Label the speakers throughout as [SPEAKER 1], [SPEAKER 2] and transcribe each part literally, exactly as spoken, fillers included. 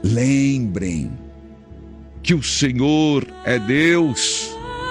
[SPEAKER 1] Lembrem que o Senhor é Deus.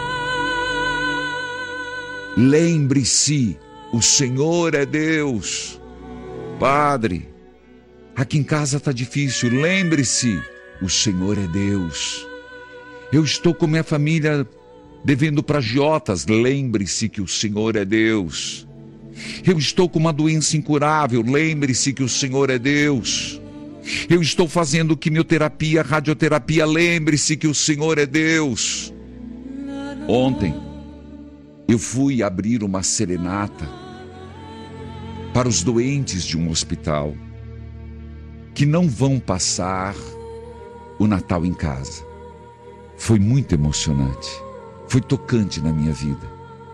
[SPEAKER 1] Lembre-se, o Senhor é Deus. Padre, aqui em casa está difícil. Lembre-se, o Senhor é Deus. Eu estou com minha família devendo para agiotas. Lembre-se que o Senhor é Deus. Eu estou com uma doença incurável. Lembre-se que o Senhor é Deus. Eu estou fazendo quimioterapia, radioterapia. Lembre-se que o Senhor é Deus. Ontem eu fui abrir uma serenata para os doentes de um hospital que não vão passar o Natal em casa. Foi muito emocionante, foi tocante na minha vida.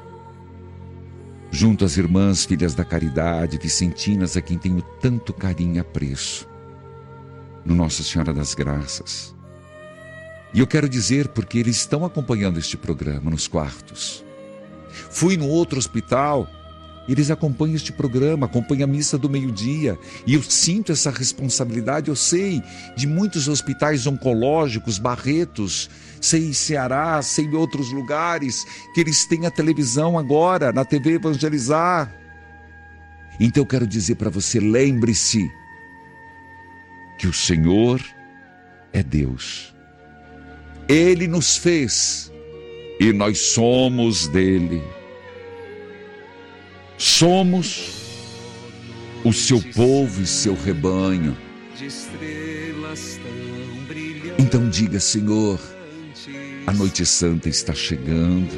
[SPEAKER 1] Junto às irmãs, filhas da caridade, vicentinas, a quem tenho tanto carinho e apreço, no Nossa Senhora das Graças. E eu quero dizer porque eles estão acompanhando este programa nos quartos. Fui no outro hospital, eles acompanham este programa, acompanham a missa do meio-dia, e eu sinto essa responsabilidade. Eu sei de muitos hospitais oncológicos, Barretos, sei Ceará, sei em outros lugares, que eles têm a televisão agora, na T V Evangelizar. Então eu quero dizer para você, lembre-se que o Senhor é Deus. Ele nos fez e nós somos dele. Somos o seu povo e seu rebanho. Então diga, Senhor, a noite santa está chegando.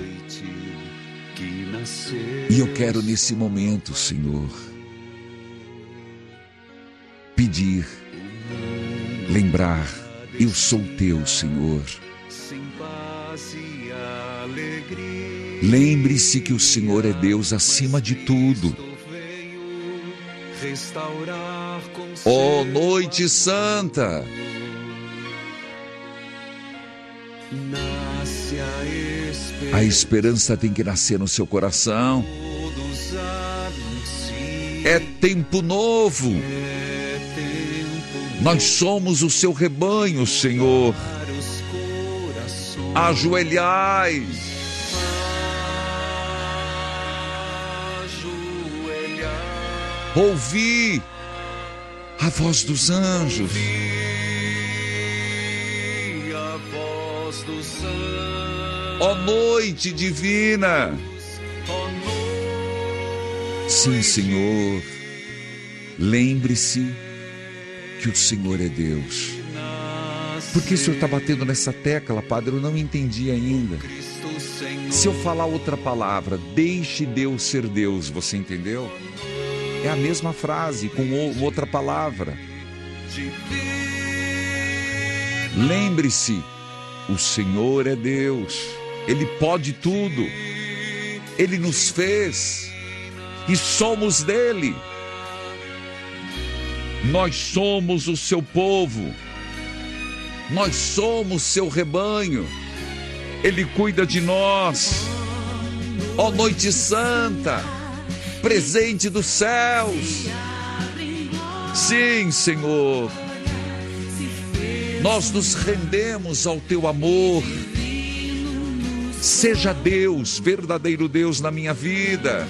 [SPEAKER 1] E eu quero nesse momento, Senhor, pedir, lembrar, eu sou teu, Senhor. Lembre-se que o Senhor é Deus acima de tudo. Ó noite santa, a esperança tem que nascer no seu coração. É tempo novo. Nós somos o seu rebanho, Senhor. Ajoelhai. Ouvi a voz dos anjos. Ó noite divina. Sim, Senhor. Lembre-se que o Senhor é Deus. Por que o Senhor está batendo nessa tecla, Padre? Eu não entendi ainda. Se eu falar outra palavra, deixe Deus ser Deus, você entendeu? É a mesma frase, com outra palavra. Lembre-se, o Senhor é Deus. Ele pode tudo. Ele nos fez e somos dele. Nós somos o seu povo. Nós somos seu rebanho. Ele cuida de nós. Ó noite santa, presente dos céus. Sim, Senhor. Nós nos rendemos ao teu amor. Seja Deus, verdadeiro Deus na minha vida.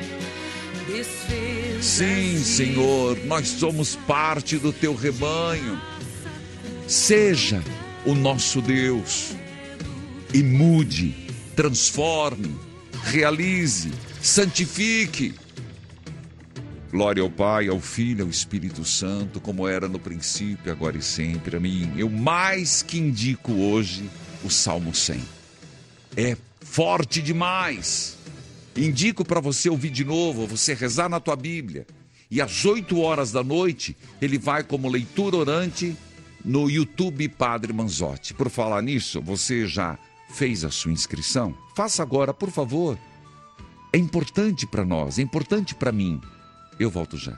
[SPEAKER 1] Sim, Senhor, nós somos parte do teu rebanho. Seja o nosso Deus e mude, transforme, realize, santifique. Glória ao Pai, ao Filho, ao Espírito Santo, como era no princípio, agora e sempre. Amém. Eu mais que indico hoje o Salmo cem. É forte demais. Indico para você ouvir de novo, você rezar na tua Bíblia. E às oito horas da noite, ele vai como leitura orante no YouTube Padre Manzotti. Por falar nisso, você já fez a sua inscrição? Faça agora, por favor. É importante para nós, é importante para mim. Eu volto já.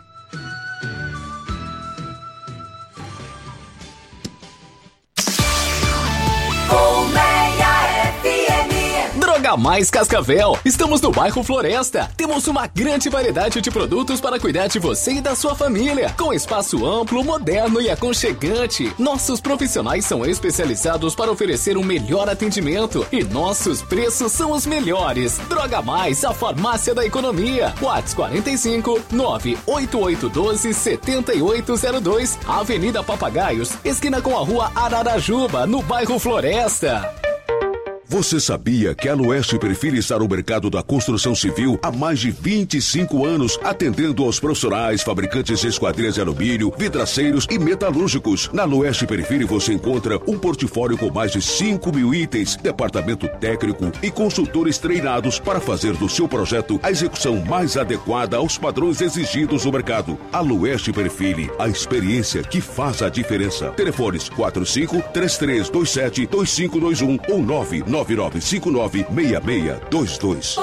[SPEAKER 2] Colmeia F M. Droga Mais Cascavel. Estamos no bairro Floresta. Temos uma grande variedade de produtos para cuidar de você e da sua família, com espaço amplo, moderno e aconchegante. Nossos profissionais são especializados para oferecer um melhor atendimento e nossos preços são os melhores. Droga Mais, a farmácia da economia. WhatsApp quarenta e cinco, nove oito oito um dois, sete oito zero dois, Avenida Papagaios, esquina com a Rua Ararajuba, no bairro Floresta.
[SPEAKER 3] Você sabia que a Lueste Perfil está no mercado da construção civil há mais de vinte e cinco anos, atendendo aos profissionais, fabricantes de esquadrias de alumínio, vidraceiros e metalúrgicos? Na Lueste Perfil você encontra um portfólio com mais de cinco mil itens, departamento técnico e consultores treinados para fazer do seu projeto a execução mais adequada aos padrões exigidos no mercado. A Lueste Perfil, a experiência que faz a diferença. Telefones quatro cinco, três três dois sete, dois cinco dois um ou nove nove nove cinco nove, seis seis dois dois.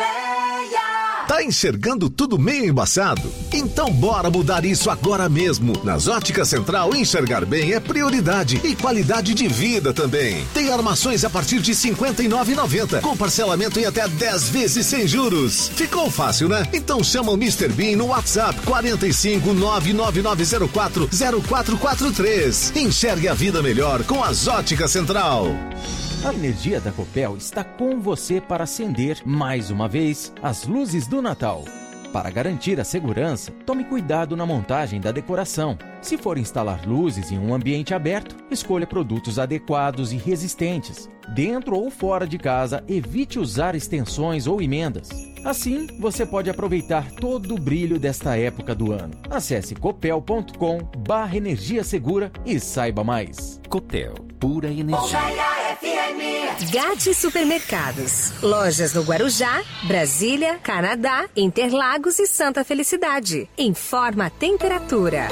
[SPEAKER 4] Tá enxergando tudo meio embaçado? Então bora mudar isso agora mesmo. Nas Óticas Central, enxergar bem é prioridade e qualidade de vida também. Tem armações a partir de cinquenta e nove reais e noventa centavos, com parcelamento em até dez vezes sem juros. Ficou fácil, né? Então chama o mister Bean no WhatsApp quarenta e cinco, nove nove nove zero quatro, zero quatro quatro três. Enxergue a vida melhor com as Óticas Central.
[SPEAKER 5] A energia da Copel está com você para acender, mais uma vez, as luzes do Natal. Para garantir a segurança, tome cuidado na montagem da decoração. Se for instalar luzes em um ambiente aberto, escolha produtos adequados e resistentes. Dentro ou fora de casa, evite usar extensões ou emendas. Assim, você pode aproveitar todo o brilho desta época do ano. Acesse copel ponto com barra energia segura e saiba mais.
[SPEAKER 2] Copel, pura energia.
[SPEAKER 6] Gatti Supermercados. Lojas no Guarujá, Brasília, Canadá, Interlagos e Santa Felicidade. Informa a temperatura.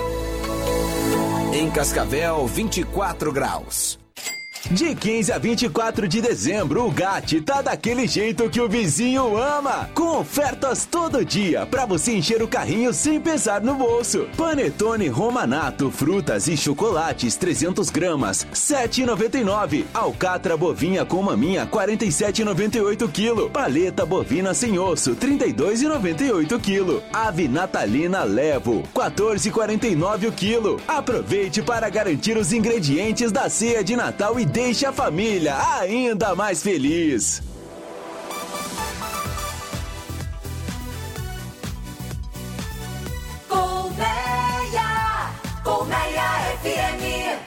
[SPEAKER 7] Em Cascavel, vinte e quatro graus. De quinze a vinte e quatro de dezembro, o Gatti tá daquele jeito que o vizinho ama. Com ofertas todo dia, pra você encher o carrinho sem pesar no bolso. Panetone Romanato, frutas e chocolates, trezentas gramas, sete reais e noventa e nove centavos. Alcatra bovina com maminha, quarenta e sete reais e noventa e oito centavos quilo. Paleta bovina sem osso, trinta e dois reais e noventa e oito centavos quilo. Ave natalina Levo, quatorze reais e quarenta e nove centavos quilo. Aproveite para garantir os ingredientes da ceia de Natal e deixe a família ainda mais feliz.
[SPEAKER 8] Colmeia, Colmeia F M.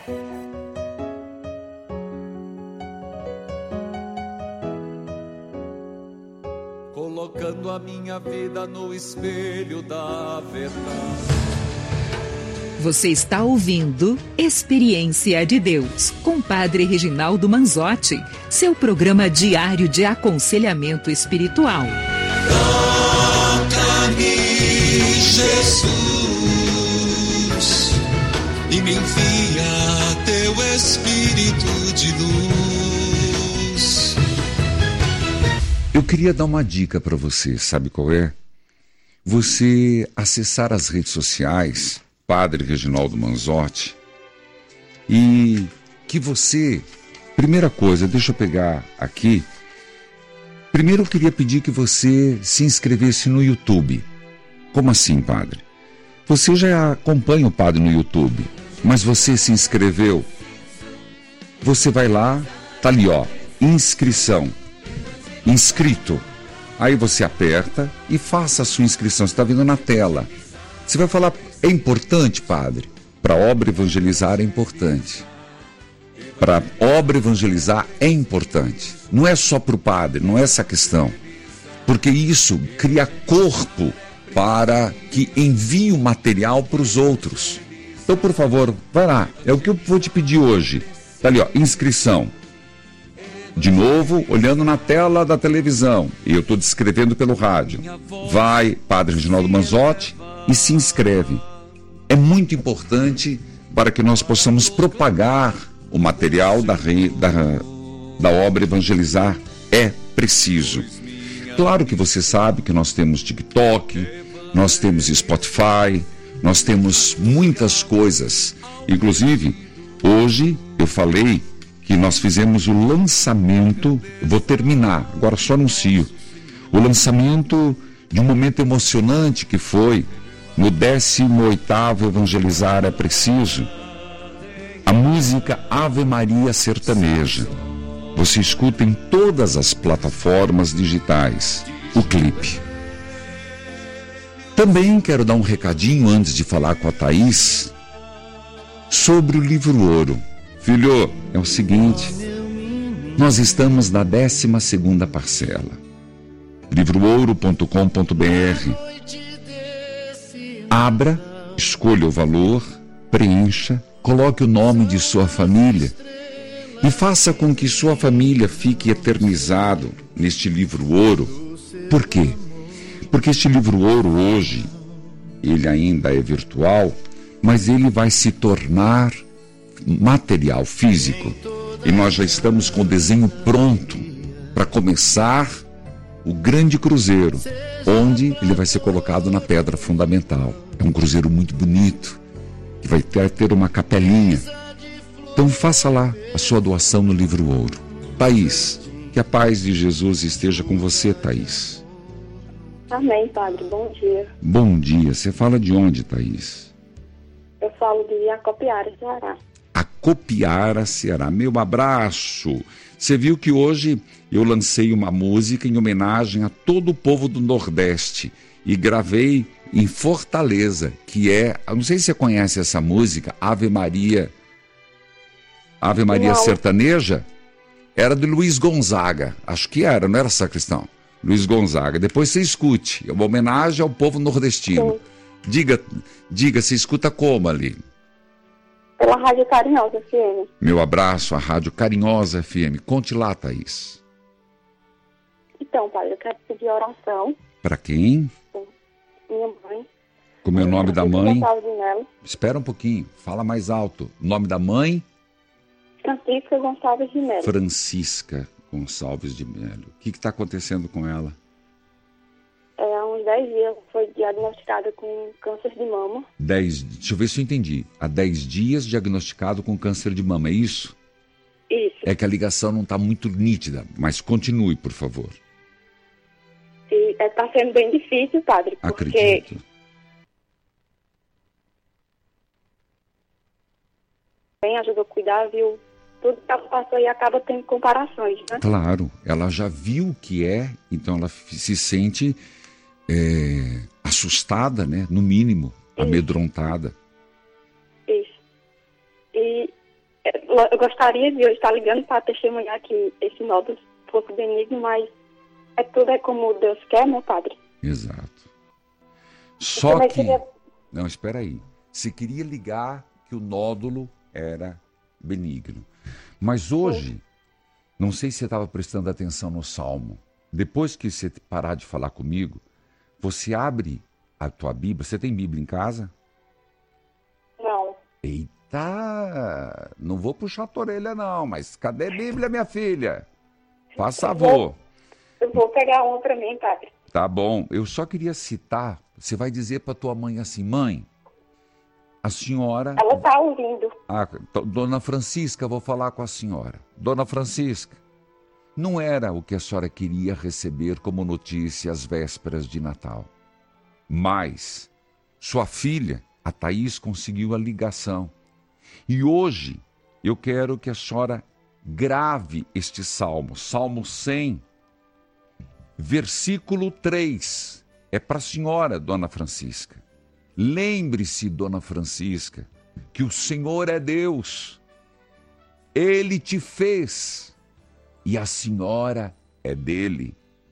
[SPEAKER 1] Colocando a minha vida no espelho da verdade.
[SPEAKER 9] Você está ouvindo Experiência de Deus, com Padre Reginaldo Manzotti, seu programa diário de aconselhamento espiritual.
[SPEAKER 10] Toca-me, Jesus, e me envia teu Espírito de luz.
[SPEAKER 1] Eu queria dar uma dica para você, sabe qual é? Você acessar as redes sociais Padre Reginaldo Manzotti, e que você, primeira coisa, deixa eu pegar aqui, primeiro eu queria pedir que você se inscrevesse no YouTube. Como assim, padre? Você já acompanha o padre no YouTube, mas você se inscreveu? Você vai lá, tá ali ó, inscrição, inscrito, aí você aperta e faça a sua inscrição, você está vendo na tela. Você vai falar, é importante, padre? Para a obra evangelizar é importante. Para a obra evangelizar é importante. Não é só para o padre, não é essa a questão. Porque isso cria corpo para que envie o material para os outros. Então, por favor, vai lá. É o que eu vou te pedir hoje. Está ali, ó, inscrição. De novo, olhando na tela da televisão. E eu estou descrevendo pelo rádio. Vai, Padre Reginaldo Manzotti, e se inscreve. É muito importante para que nós possamos propagar o material da, da, da obra evangelizar. É preciso. Claro que você sabe que nós temos TikTok, nós temos Spotify, nós temos muitas coisas. Inclusive, hoje eu falei que nós fizemos o lançamento, vou terminar, agora só anuncio, o lançamento de um momento emocionante que foi no décimo oitavo Evangelizar é Preciso, a música Ave Maria Sertaneja. Você escuta em todas as plataformas digitais o clipe. Também quero dar um recadinho antes de falar com a Thaís sobre o livro Ouro. Filho, é o seguinte, nós estamos na décima segunda parcela. livro ouro ponto com ponto b r. Abra, escolha o valor, preencha, coloque o nome de sua família e faça com que sua família fique eternizado neste livro Ouro. Por quê? Porque este livro Ouro hoje, ele ainda é virtual, mas ele vai se tornar material, físico. E nós já estamos com o desenho pronto para começar o grande cruzeiro, onde ele vai ser colocado na pedra fundamental. É um cruzeiro muito bonito, que vai ter, ter uma capelinha. Então faça lá a sua doação no livro Ouro. Thaís, que a paz de Jesus esteja com você, Thaís.
[SPEAKER 11] Amém, padre. Bom dia.
[SPEAKER 1] Bom dia. Você fala de onde, Thaís?
[SPEAKER 11] Eu falo de Acopiara, Ceará.
[SPEAKER 1] Acopiara, Ceará. Meu abraço. Você viu que hoje eu lancei uma música em homenagem a todo o povo do Nordeste e gravei em Fortaleza, que é, eu não sei se você conhece essa música, Ave Maria, Ave Maria não. Sertaneja, era de Luiz Gonzaga, acho que era, não era, sacristão? Luiz Gonzaga, depois você escute, é uma homenagem ao povo nordestino. Sim. Diga, diga, você escuta como ali?
[SPEAKER 11] Pela Rádio Carinhosa F M.
[SPEAKER 1] Meu abraço à Rádio Carinhosa F M. Conte lá, Thaís.
[SPEAKER 11] Então, padre, eu quero pedir oração.
[SPEAKER 1] Para quem?
[SPEAKER 11] Minha mãe.
[SPEAKER 1] Como é o nome da mãe?
[SPEAKER 11] Gonçalves de Melo.
[SPEAKER 1] Espera um pouquinho, fala mais alto. Nome da mãe?
[SPEAKER 11] Francisca Gonçalves de Melo.
[SPEAKER 1] Francisca Gonçalves de Melo. O que está acontecendo com ela?
[SPEAKER 11] É, há uns dez dias foi diagnosticada com câncer de mama. dez,
[SPEAKER 1] deixa eu ver se eu entendi. Há dez dias diagnosticado com câncer de mama, é isso?
[SPEAKER 11] Isso.
[SPEAKER 1] É que a ligação não está muito nítida, mas continue, por favor.
[SPEAKER 11] Está sendo bem difícil, padre, porque...
[SPEAKER 1] Acredito.
[SPEAKER 11] Bem, ajuda a cuidar, viu? Tudo que ela passou e acaba tendo comparações, né?
[SPEAKER 1] Claro, ela já viu o que é, então ela se sente é, assustada, né? No mínimo, Isso. amedrontada.
[SPEAKER 11] Isso. E eu gostaria de eu estar ligando para testemunhar que esse nódulo fosse benigno, mas é tudo é como Deus quer, né, padre?
[SPEAKER 1] Exato. Só que... Queria... Não, espera aí. Você queria ligar que o nódulo era benigno. Mas hoje, Sim. não sei se você estava prestando atenção no Salmo. Depois que você parar de falar comigo, você abre a tua Bíblia. Você tem Bíblia em casa?
[SPEAKER 11] Não.
[SPEAKER 1] Eita! Não vou puxar a tua orelha não, mas cadê a Bíblia, minha filha? Faz favor.
[SPEAKER 11] Eu vou pegar uma para mim, padre.
[SPEAKER 1] Tá bom. Eu só queria citar, você vai dizer para tua mãe assim, mãe, a senhora...
[SPEAKER 11] Ela está ouvindo.
[SPEAKER 1] Ah, Dona Francisca, vou falar com a senhora. Dona Francisca, não era o que a senhora queria receber como notícia às vésperas de Natal. Mas sua filha, a Thaís, conseguiu a ligação. E hoje eu quero que a senhora grave este salmo, Salmo cem, versículo três. É para a senhora, Dona Francisca. Lembre-se, Dona Francisca, que o Senhor é Deus. Ele te fez e a senhora é dele.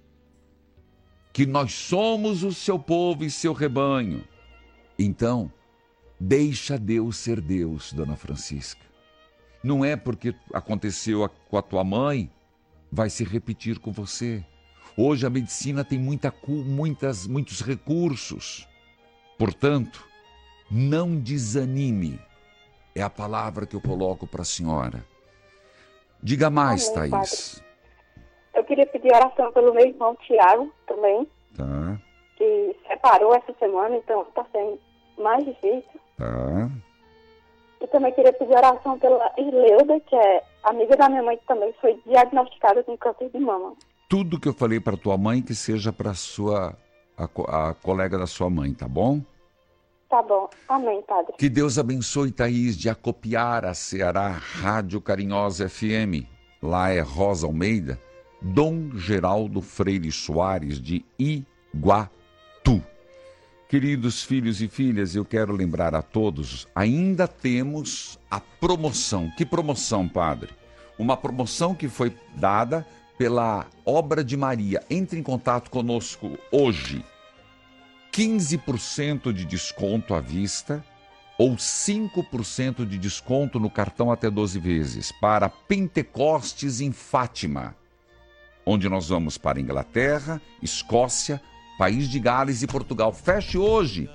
[SPEAKER 1] Que nós somos o seu povo e seu rebanho. Então, deixa Deus ser Deus, Dona Francisca. Não é porque aconteceu com a tua mãe, vai se repetir com você. Hoje a medicina tem muita, muitas, muitos recursos. Portanto, não desanime. É a palavra que eu coloco para a senhora. Diga mais, Amém, Thaís.
[SPEAKER 11] Padre. Eu queria pedir oração pelo meu irmão Tiago também.
[SPEAKER 1] Tá.
[SPEAKER 11] Que separou essa semana, então está sendo mais difícil.
[SPEAKER 1] Tá.
[SPEAKER 11] E também queria pedir oração pela Irleuda, que é amiga da minha mãe também foi diagnosticada com câncer de mama.
[SPEAKER 1] Tudo que eu falei para tua mãe que seja para sua a, a colega da sua mãe, tá bom?
[SPEAKER 11] Tá bom. Amém, padre.
[SPEAKER 1] Que Deus abençoe, Thaís, de Acopiara, Ceará, Rádio Carinhosa F M. Lá é Rosa Almeida, Dom Geraldo Freire Soares, de Iguatu. Queridos filhos e filhas, eu quero lembrar a todos, ainda temos a promoção. Que promoção, padre? Uma promoção que foi dada pela Obra de Maria. Entre em contato conosco hoje. quinze por cento de desconto à vista ou cinco por cento de desconto no cartão até doze vezes para Pentecostes em Fátima, onde nós vamos para Inglaterra, Escócia, País de Gales e Portugal. Feche hoje.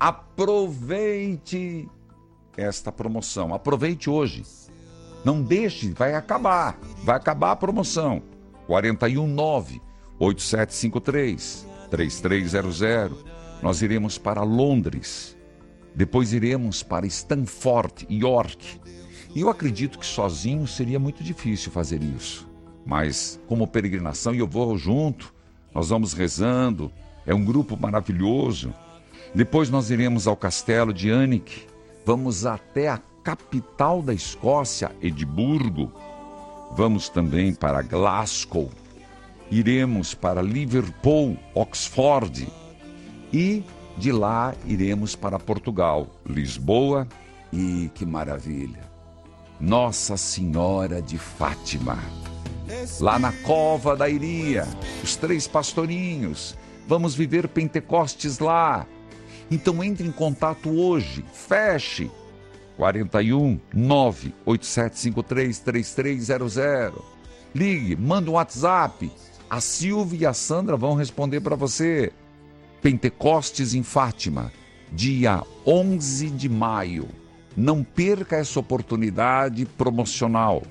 [SPEAKER 1] Aproveite esta promoção. Aproveite hoje. Não deixe, vai acabar. Vai acabar a promoção. quatro um nove, oito sete cinco três, três três zero zero. Nós iremos para Londres. Depois iremos para Stanford, York. E eu acredito que sozinho seria muito difícil fazer isso. Mas como peregrinação, e eu vou junto, nós vamos rezando. É um grupo maravilhoso. Depois nós iremos ao castelo de Alnwick. Vamos até a capital da Escócia, Edimburgo. Vamos também para Glasgow. Iremos para Liverpool, Oxford. E de lá iremos para Portugal, Lisboa. E que maravilha! Nossa Senhora de Fátima. Lá na Cova da Iria, os três pastorinhos. Vamos viver Pentecostes lá. Então entre em contato hoje. Feche. quatro um nove, oito sete cinco três, três três zero zero. Ligue, manda um WhatsApp. A Silvia e a Sandra vão responder para você. Pentecostes em Fátima, dia onze de maio. Não perca essa oportunidade promocional.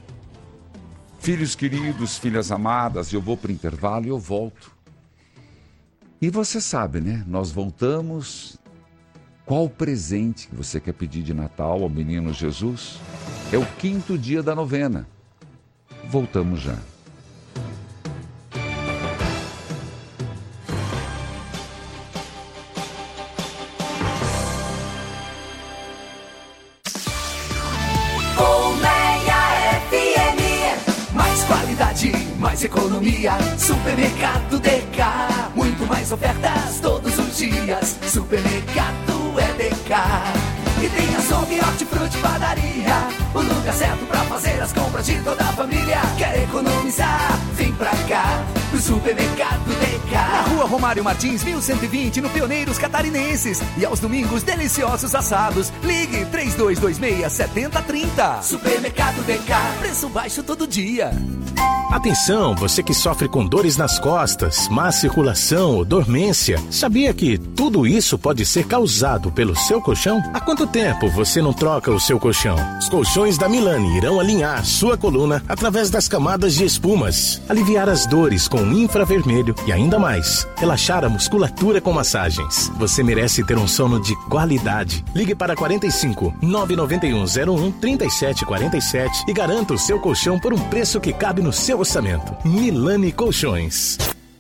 [SPEAKER 1] Filhos queridos, filhas amadas, eu vou para o intervalo e eu volto. E você sabe, né? Nós voltamos. Qual presente que você quer pedir de Natal ao menino Jesus? É o quinto dia da novena. Voltamos já.
[SPEAKER 7] Mais economia, Supermercado D K. Muito mais ofertas todos os dias. Supermercado é D K. E tem açougue, hortifruti, padaria. O lugar certo pra fazer as compras de toda a família. Quer economizar? Vem pra cá, pro Supermercado D K. Na Rua Romário Martins, mil cento e vinte, no Pioneiros Catarinenses. E aos domingos, deliciosos assados. Ligue três dois dois seis, sete zero três zero. Supermercado D K, preço baixo todo dia.
[SPEAKER 12] Atenção, você que sofre com dores nas costas, má circulação ou dormência. Sabia que tudo isso pode ser causado pelo seu colchão? Há quanto tempo você não troca o seu colchão? Os colchões da Milani irão alinhar sua coluna através das camadas de espumas, aliviar as dores com infravermelho e ainda mais, relaxar a musculatura com massagens. Você merece ter um sono de qualidade. Ligue para quarenta e cinco, nove nove um, zero um, três sete quatro sete e garanta o seu colchão por um preço que cabe no seu orçamento. Milani Colchões.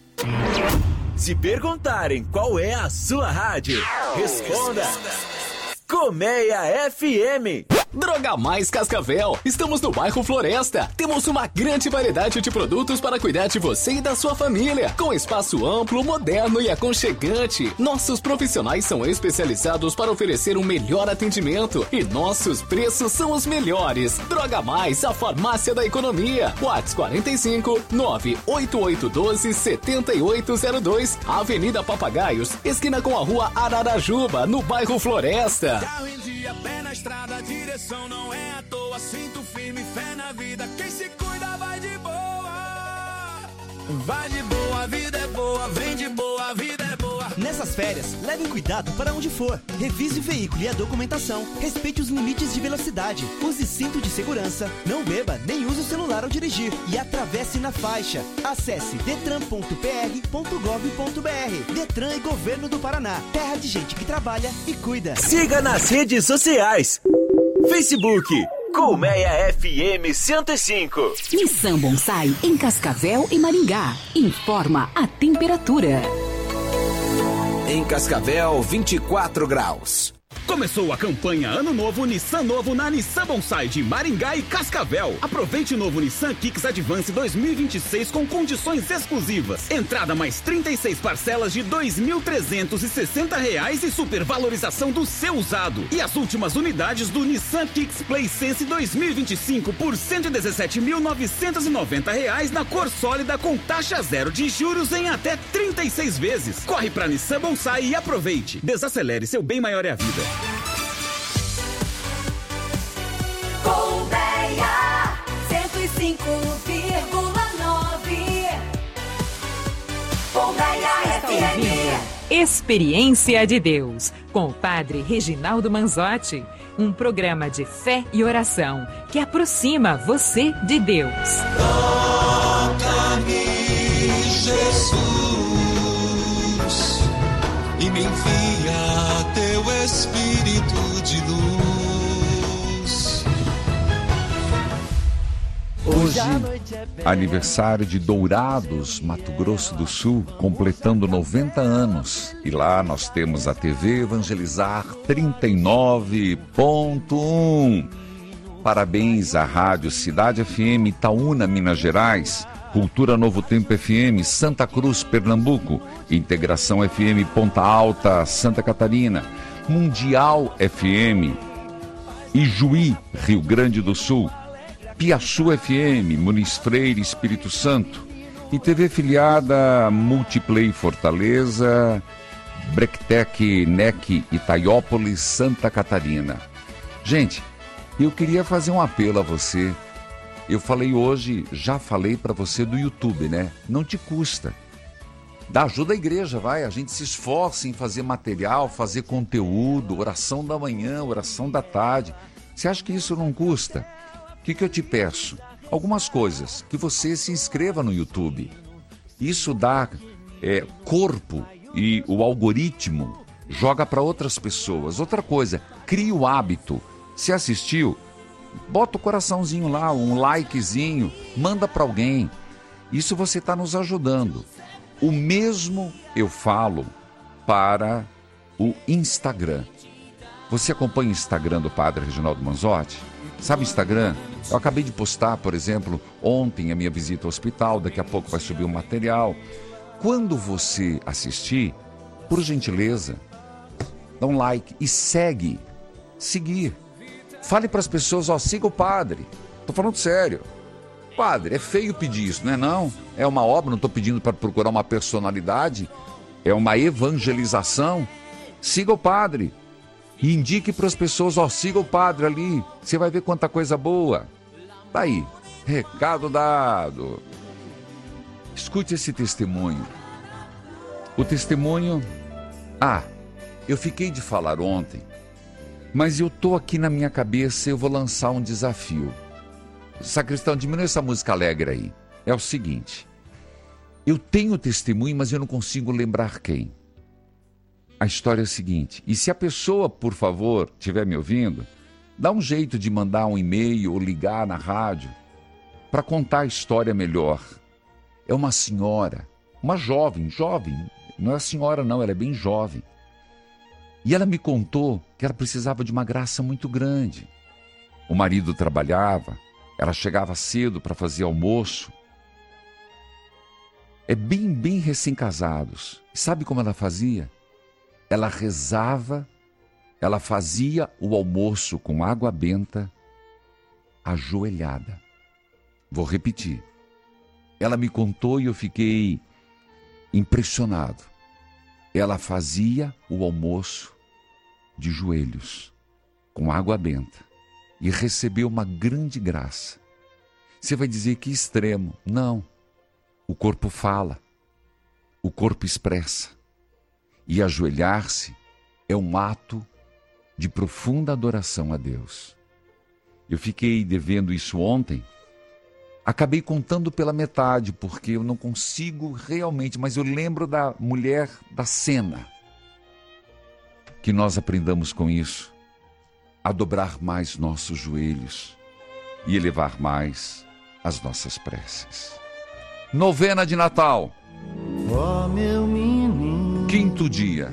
[SPEAKER 7] Se perguntarem qual é a sua rádio, responda Colmeia F M.
[SPEAKER 2] Droga Mais Cascavel. Estamos no bairro Floresta. Temos uma grande variedade de produtos para cuidar de você e da sua família. Com espaço amplo, moderno e aconchegante. Nossos profissionais são especializados para oferecer um melhor atendimento. E nossos preços são os melhores. Droga Mais, a farmácia da economia. WhatsApp quarenta e cinco, nove oito oito um dois, sete oito zero dois. Avenida Papagaios, esquina com a rua Ararajuba, no bairro Floresta.
[SPEAKER 13] Carro em dia, pé na estrada, direção não é à toa. Sinto firme, fé na vida. Quem se cuida vai de boa. Vai de boa, a vida é boa. Vem de boa, a vida é boa.
[SPEAKER 14] Nessas férias, leve cuidado para onde for. Revise o veículo e a documentação. Respeite os limites de velocidade. Use cinto de segurança. Não beba, nem use o celular ao dirigir. E atravesse na faixa. Acesse detran ponto p r ponto gov ponto b r. Detran e Governo do Paraná. Terra de gente que trabalha e cuida.
[SPEAKER 7] Siga nas redes sociais. Facebook, Colmeia F M cento e cinco.
[SPEAKER 15] Nissan Bonsai em Cascavel e Maringá. Informa a temperatura.
[SPEAKER 7] Em Cascavel, vinte e quatro graus.
[SPEAKER 16] Começou a campanha Ano Novo Nissan Novo na Nissan Bonsai de Maringá e Cascavel. Aproveite o novo Nissan Kicks Advance dois mil e vinte e seis com condições exclusivas. Entrada mais trinta e seis parcelas de dois mil trezentos e sessenta reais e supervalorização do seu usado. E as últimas unidades do Nissan Kicks Play Sense dois mil e vinte e cinco por cento e dezessete mil novecentos e noventa reais na cor sólida com taxa zero de juros em até trinta e seis vezes. Corre pra Nissan Bonsai e aproveite. Desacelere, seu bem maior é a vida.
[SPEAKER 8] Colmeia cento e cinco vírgula nove. Colmeia F M.
[SPEAKER 9] Experiência de Deus, com o Padre Reginaldo Manzotti. Um programa de fé e oração que aproxima você de Deus.
[SPEAKER 10] Toca-me, Jesus, e me envia teu Espírito de luz.
[SPEAKER 1] Hoje, aniversário de Dourados, Mato Grosso do Sul, completando noventa anos. E lá nós temos a T V Evangelizar trinta e nove ponto um. Parabéns à Rádio Cidade F M Itaúna, Minas Gerais, Cultura Novo Tempo F M Santa Cruz, Pernambuco, Integração F M Ponta Alta, Santa Catarina, Mundial F M Ijuí, Rio Grande do Sul, Piaçu F M, Muniz Freire, Espírito Santo, e T V filiada Multiplay Fortaleza, Brectec, N E C, Itaiópolis, Santa Catarina. Gente, eu queria fazer um apelo a você. Eu falei hoje, já falei para você do YouTube, né? Não te custa. Dá ajuda à igreja, vai. A gente se esforça em fazer material, fazer conteúdo, oração da manhã, oração da tarde. Você acha que isso não custa? O que, que eu te peço? Algumas coisas. Que você se inscreva no YouTube. Isso dá é, corpo e o algoritmo joga para outras pessoas. Outra coisa, cria o hábito. Se assistiu, bota o coraçãozinho lá, um likezinho, manda para alguém. Isso você está nos ajudando. O mesmo eu falo para o Instagram. Você acompanha o Instagram do Padre Reginaldo Manzotti? Sabe o Instagram? Eu acabei de postar, por exemplo, ontem a minha visita ao hospital, daqui a pouco vai subir o material. Quando você assistir, por gentileza, dá um like e segue. Seguir. Fale para as pessoas, ó, siga o padre. Tô falando sério. Padre, é feio pedir isso, não é não? É uma obra, não estou pedindo para procurar uma personalidade. É uma evangelização. Siga o padre. E indique para as pessoas, ó, siga o padre ali. Você vai ver quanta coisa boa. Tá aí, recado dado. Escute esse testemunho. O testemunho... Ah, eu fiquei de falar ontem, mas eu tô aqui na minha cabeça, eu vou lançar um desafio. Sacristão, diminui essa música alegre aí. É o seguinte, eu tenho testemunho, mas eu não consigo lembrar quem. A história é a seguinte, e se a pessoa, por favor, estiver me ouvindo, dá um jeito de mandar um e-mail ou ligar na rádio para contar a história melhor. É uma senhora, uma jovem, jovem, não é senhora não, ela é bem jovem. E ela me contou que ela precisava de uma graça muito grande. O marido trabalhava, ela chegava cedo para fazer almoço. É bem, bem recém-casados. Sabe como ela fazia? Ela rezava, ela fazia o almoço com água benta, ajoelhada. Vou repetir. Ela me contou e eu fiquei impressionado. Ela fazia o almoço de joelhos, com água benta, e recebeu uma grande graça. Você vai dizer que extremo. Não. O corpo fala, o corpo expressa. E ajoelhar-se é um ato de profunda adoração a Deus. Eu fiquei devendo isso ontem, acabei contando pela metade, porque eu não consigo realmente, mas eu lembro da mulher da cena. Que nós aprendamos com isso, a dobrar mais nossos joelhos, e elevar mais as nossas preces. Novena de Natal.
[SPEAKER 17] Ó meu menino,
[SPEAKER 1] quinto dia.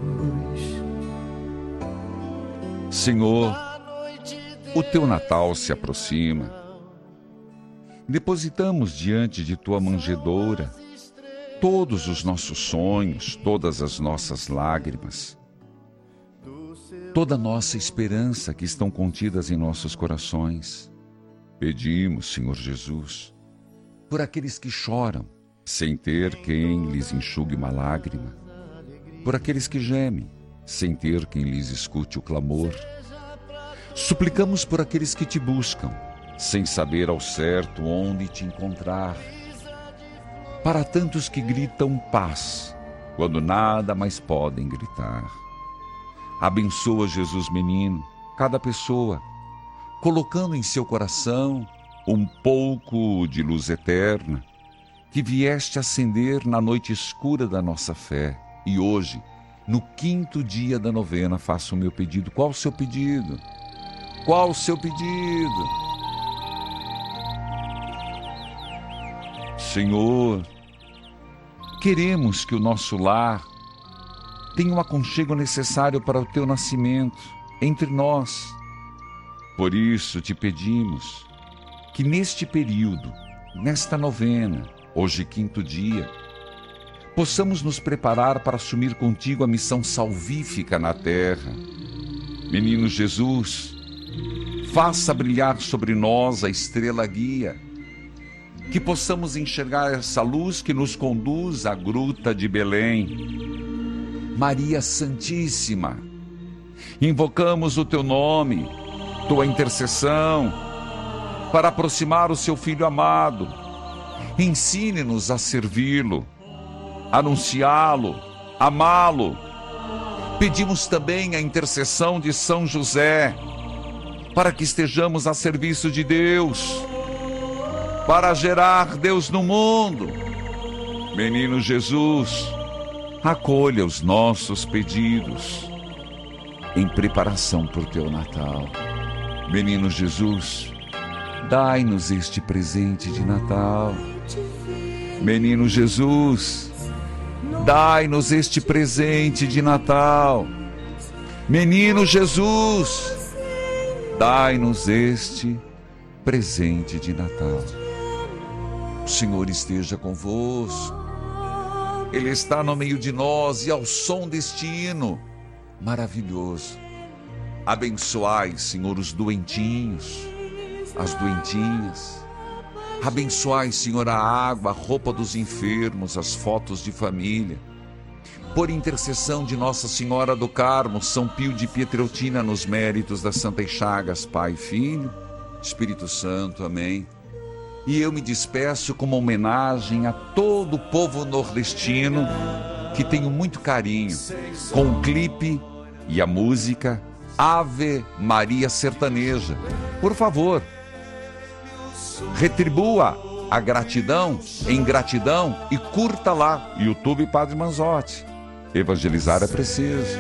[SPEAKER 1] Senhor, o teu Natal se aproxima. Depositamos diante de tua manjedoura todos os nossos sonhos, todas as nossas lágrimas, toda a nossa esperança que estão contidas em nossos corações. Pedimos, Senhor Jesus, por aqueles que choram, sem ter quem lhes enxugue uma lágrima, por aqueles que gemem, sem ter quem lhes escute o clamor. Suplicamos por aqueles que te buscam, sem saber ao certo onde te encontrar. Para tantos que gritam paz, quando nada mais podem gritar. Abençoa, Jesus menino, cada pessoa, colocando em seu coração um pouco de luz eterna, que vieste acender na noite escura da nossa fé. E hoje, no quinto dia da novena, faço o meu pedido. Qual o seu pedido? Qual o seu pedido? Senhor, queremos que o nosso lar tenha o aconchego necessário para o teu nascimento entre nós. Por isso te pedimos que neste período, nesta novena, hoje quinto dia, possamos nos preparar para assumir contigo a missão salvífica na terra. Menino Jesus, faça brilhar sobre nós a estrela guia, que possamos enxergar essa luz que nos conduz à gruta de Belém. Maria Santíssima, invocamos o teu nome, tua intercessão, para aproximar o seu Filho amado. Ensine-nos a servi-lo, anunciá-lo, amá-lo. Pedimos também a intercessão de São José, para que estejamos a serviço de Deus, para gerar Deus no mundo. Menino Jesus, acolha os nossos pedidos em preparação por teu Natal. Menino Jesus, dai-nos este presente de Natal. Menino Jesus, dai-nos este presente de Natal. Menino Jesus, dai-nos este presente de Natal. O Senhor esteja convosco. Ele está no meio de nós e ao som deste hino maravilhoso, abençoai, Senhor, os doentinhos, as doentinhas. Abençoai, Senhor, a água, a roupa dos enfermos, as fotos de família. Por intercessão de Nossa Senhora do Carmo, São Pio de Pietreutina, nos méritos das Santas Chagas, Pai, Filho, Espírito Santo. Amém. E eu me despeço como homenagem a todo o povo nordestino, que tenho muito carinho, com o clipe e a música Ave Maria Sertaneja. Por favor, retribua a gratidão em gratidão e curta lá, YouTube Padre Manzotti. Evangelizar é preciso.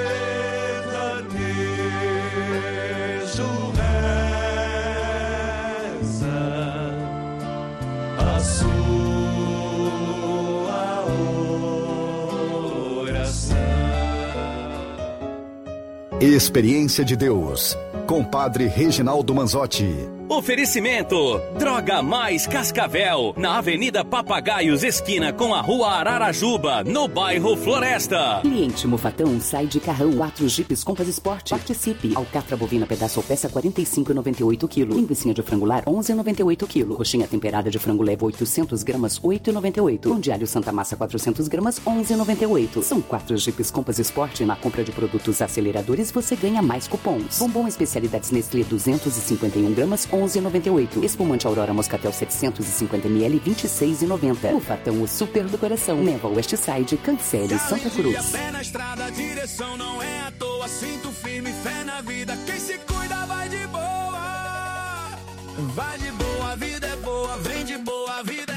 [SPEAKER 4] Experiência de Deus, com Padre Reginaldo Manzotti.
[SPEAKER 18] Oferecimento, Droga Mais Cascavel, na Avenida Papagaios, esquina com a Rua Ararajuba, no bairro Floresta.
[SPEAKER 15] Cliente Mufatão sai de carrão, quatro Jeeps Compass Sport. Participe. Alcatra bovina pedaço ou peça quarenta e cinco reais e noventa e oito centavos. Linguiça de frango lar onze reais e noventa e oito centavos. Coxinha temperada de frango leve oitocentos gramas oito reais e noventa e oito centavos. Pão de alho Santa Massa quatrocentos gramas onze reais e noventa e oito centavos. São quatro Jeeps Compass Sport. Na compra de produtos aceleradores você ganha mais cupons. Bombom Especialidades Nestlé duzentos e cinquenta e um gramas onze reais e noventa e oito centavos. Espumante Aurora Moscatel setecentos e cinquenta mililitros vinte e seis reais e noventa centavos. Mufatão, o super do coração. Neva Westside, Cancele, Santa Cruz.
[SPEAKER 13] Pé na estrada, a direção não é à toa. Sinto firme, fé na vida. Quem se cuida vai de boa. Vai de boa, a vida é boa. Vem de boa, a vida é boa.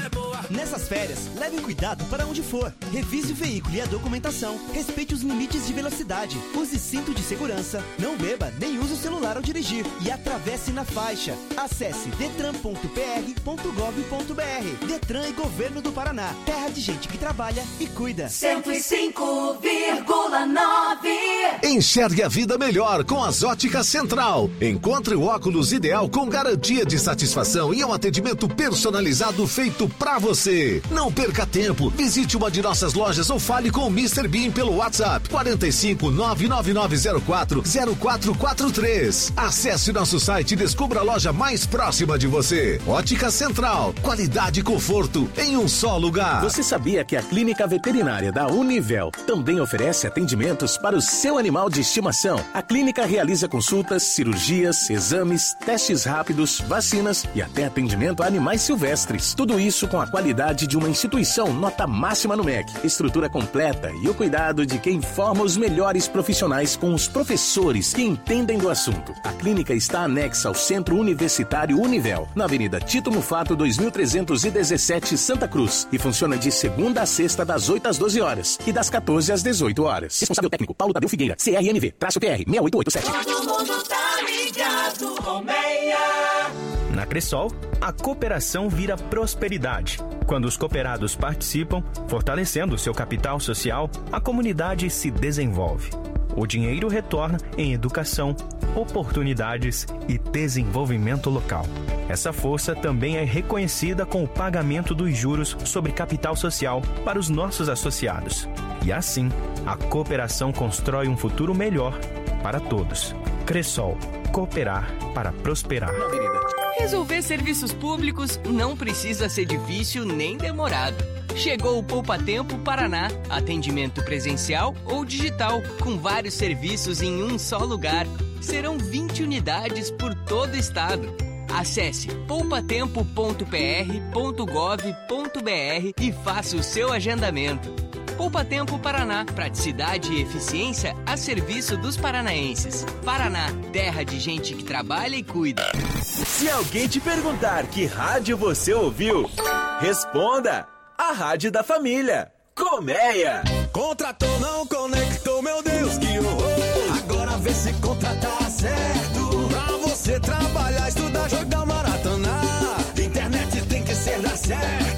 [SPEAKER 14] Nessas férias, leve cuidado para onde for. Revise o veículo e a documentação. Respeite os limites de velocidade. Use cinto de segurança. Não beba nem use o celular ao dirigir. E atravesse na faixa. Acesse detran ponto p r ponto gov ponto b r. Detran e Governo do Paraná. Terra de gente que trabalha e cuida.
[SPEAKER 8] cento e cinco vírgula nove.
[SPEAKER 4] Enxergue a vida melhor com as Óticas Central. Encontre o óculos ideal com garantia de satisfação e um atendimento personalizado feito pra você. Não perca tempo. Visite uma de nossas lojas ou fale com o mister Bean pelo WhatsApp quarenta e cinco, nove nove nove zero quatro, zero quatro quatro três. Acesse nosso site e descubra a loja mais próxima de você. Ótica Central. Qualidade e conforto em um só lugar.
[SPEAKER 12] Você sabia que a Clínica Veterinária da Univel também oferece atendimentos para o seu animal de estimação? A clínica realiza consultas, cirurgias, exames, testes rápidos, vacinas e até atendimento a animais silvestres. Tudo isso com a qualidade de uma instituição nota máxima no M E C. Estrutura completa e o cuidado de quem forma os melhores profissionais com os professores que entendem do assunto. A clínica está anexa ao Centro Universitário Univel, na Avenida Tito Mufato, dois mil trezentos e dezessete, Santa Cruz, e funciona de segunda a sexta, das oito às doze horas e das quatorze às dezoito horas. Responsável técnico Paulo Tadeu Figueira, C R M V, traço P R, seis oito oito sete.
[SPEAKER 8] Todo mundo tá ligado, Colmeia.
[SPEAKER 19] Na Cressol, a cooperação vira prosperidade. Quando os cooperados participam, fortalecendo seu capital social, a comunidade se desenvolve. O dinheiro retorna em educação, oportunidades e desenvolvimento local. Essa força também é reconhecida com o pagamento dos juros sobre capital social para os nossos associados. E assim, a cooperação constrói um futuro melhor para todos. Cressol, cooperar para prosperar.
[SPEAKER 20] Resolver serviços públicos não precisa ser difícil nem demorado. Chegou o Poupa Tempo Paraná. Atendimento presencial ou digital, com vários serviços em um só lugar. Serão vinte unidades por todo o estado. Acesse poupa tempo ponto p r ponto gov ponto b r e faça o seu agendamento. Poupa Tempo Paraná, praticidade e eficiência a serviço dos paranaenses. Paraná, terra de gente que trabalha e cuida.
[SPEAKER 7] Se alguém te perguntar que rádio você ouviu, responda: a Rádio da Família, Colmeia.
[SPEAKER 13] Contratou, não conectou, meu Deus, que horror. Agora vê se contratar certo. Pra você trabalhar, estudar, jogar, maratonar. Internet tem que ser dar certo.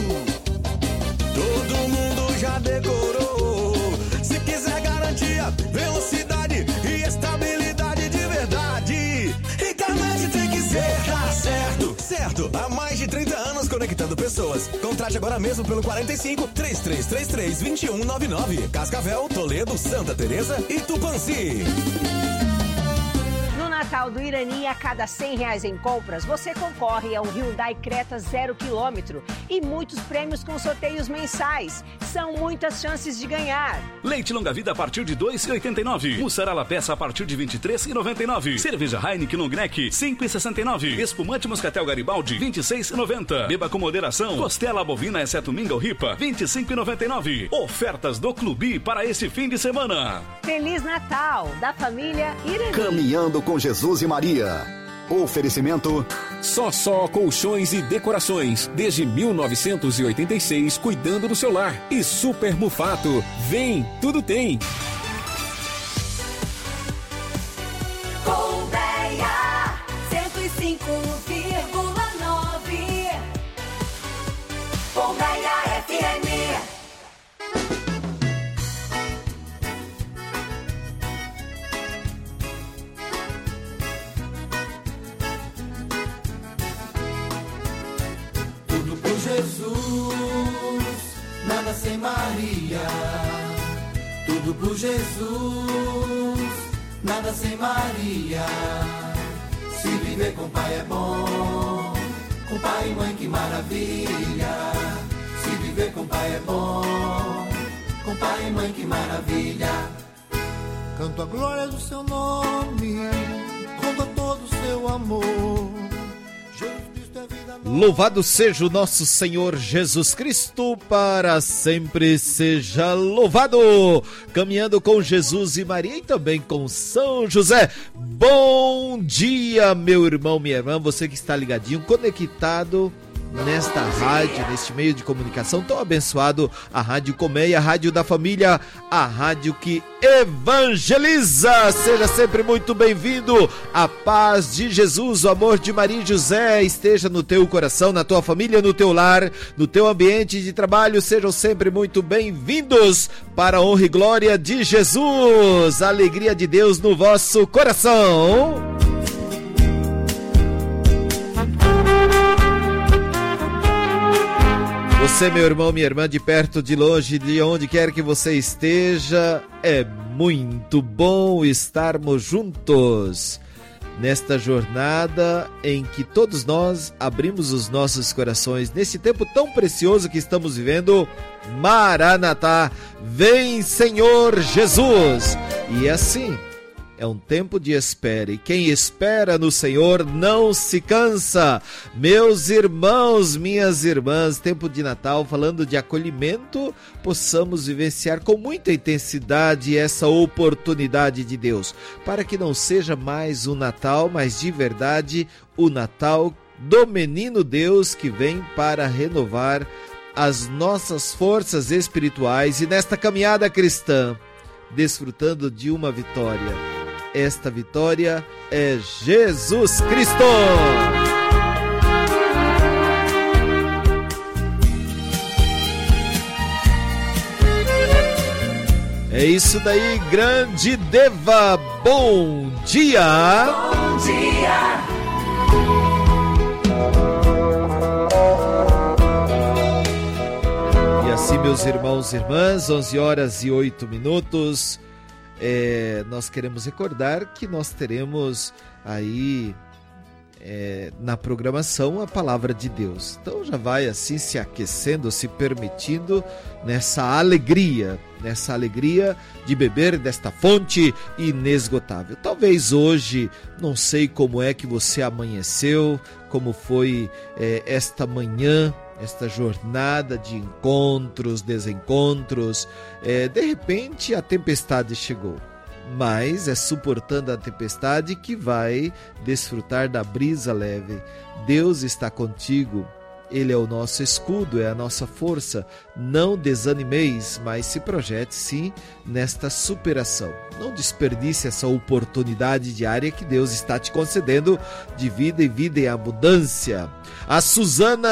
[SPEAKER 13] Todo mundo já decorou. Se quiser garantia, velocidade e estabilidade de verdade, internet tem que ser dar certo. Certo, há mais de trinta anos conectando pessoas. Contrate agora mesmo pelo quarenta e cinco, três três três três, dois um nove nove. Cascavel, Toledo, Santa Teresa e Tupanci.
[SPEAKER 21] No Natal do Irani, a cada cem reais em compras, você concorre a um Hyundai Creta zero quilômetro e muitos prêmios com sorteios mensais. São muitas chances de ganhar.
[SPEAKER 22] Leite longa vida a partir de dois reais e oitenta e nove centavos. Mussarela peça a partir de vinte e três reais e noventa e nove centavos. Cerveja Heineken Long Neck, cinco reais e sessenta e nove centavos. Espumante Moscatel Garibaldi, vinte e seis reais e noventa centavos. Beba com moderação. Costela bovina exceto minga ou ripa, vinte e cinco reais e noventa e nove centavos. Ofertas do Clube para esse fim de semana.
[SPEAKER 21] Feliz Natal da família Irani.
[SPEAKER 23] Caminhando com Jesus e Maria. Oferecimento
[SPEAKER 2] Só Só Colchões e Decorações, desde mil novecentos e oitenta e seis, cuidando do seu lar. E Super Mufato, vem, tudo tem.
[SPEAKER 8] Colmeia, cento e cinco vírgula nove. Colmeia F M.
[SPEAKER 10] Jesus, nada sem Maria. Tudo por Jesus, nada sem Maria. Se viver com pai é bom, com pai e mãe que maravilha. Se viver com pai é bom, com pai e mãe que maravilha. Canto a glória do seu nome, conto todo o seu amor.
[SPEAKER 24] Louvado seja o nosso Senhor Jesus Cristo, para sempre seja louvado. Caminhando com Jesus e Maria e também com São José. Bom dia, meu irmão, minha irmã, você que está ligadinho, conectado nesta rádio, neste meio de comunicação tão abençoado, a Rádio Colmeia, a Rádio da Família, a rádio que evangeliza. Seja sempre muito bem-vindo. A paz de Jesus, o amor de Maria e José esteja no teu coração, na tua família, no teu lar, no teu ambiente de trabalho. Sejam sempre muito bem-vindos para a honra e glória de Jesus. A alegria de Deus no vosso coração. Você, meu irmão, minha irmã, de perto, de longe, de onde quer que você esteja, é muito bom estarmos juntos nesta jornada em que todos nós abrimos os nossos corações nesse tempo tão precioso que estamos vivendo. Maranatá, vem Senhor Jesus! E assim, é um tempo de espera, e quem espera no Senhor não se cansa. Meus irmãos, minhas irmãs, tempo de Natal, falando de acolhimento, possamos vivenciar com muita intensidade essa oportunidade de Deus, para que não seja mais um Natal, mas de verdade o Natal do menino Deus que vem para renovar as nossas forças espirituais e nesta caminhada cristã, desfrutando de uma vitória. Esta vitória é Jesus Cristo. É isso daí, grande Deva. Bom dia.
[SPEAKER 8] Bom dia.
[SPEAKER 24] E assim, meus irmãos e irmãs, onze horas e oito minutos. É, nós queremos recordar que nós teremos aí é, na programação a palavra de Deus. Então já vai assim se aquecendo, se permitindo nessa alegria, nessa alegria de beber desta fonte inesgotável. Talvez hoje, não sei como é que você amanheceu, como foi é, esta manhã, esta jornada de encontros, desencontros, é, de repente a tempestade chegou, mas é suportando a tempestade que vai desfrutar da brisa leve. Deus está contigo, Ele é o nosso escudo, é a nossa força. Não desanimeis, mas se projete sim nesta superação. Não desperdice essa oportunidade diária que Deus está te concedendo de vida e vida em abundância. A Suzana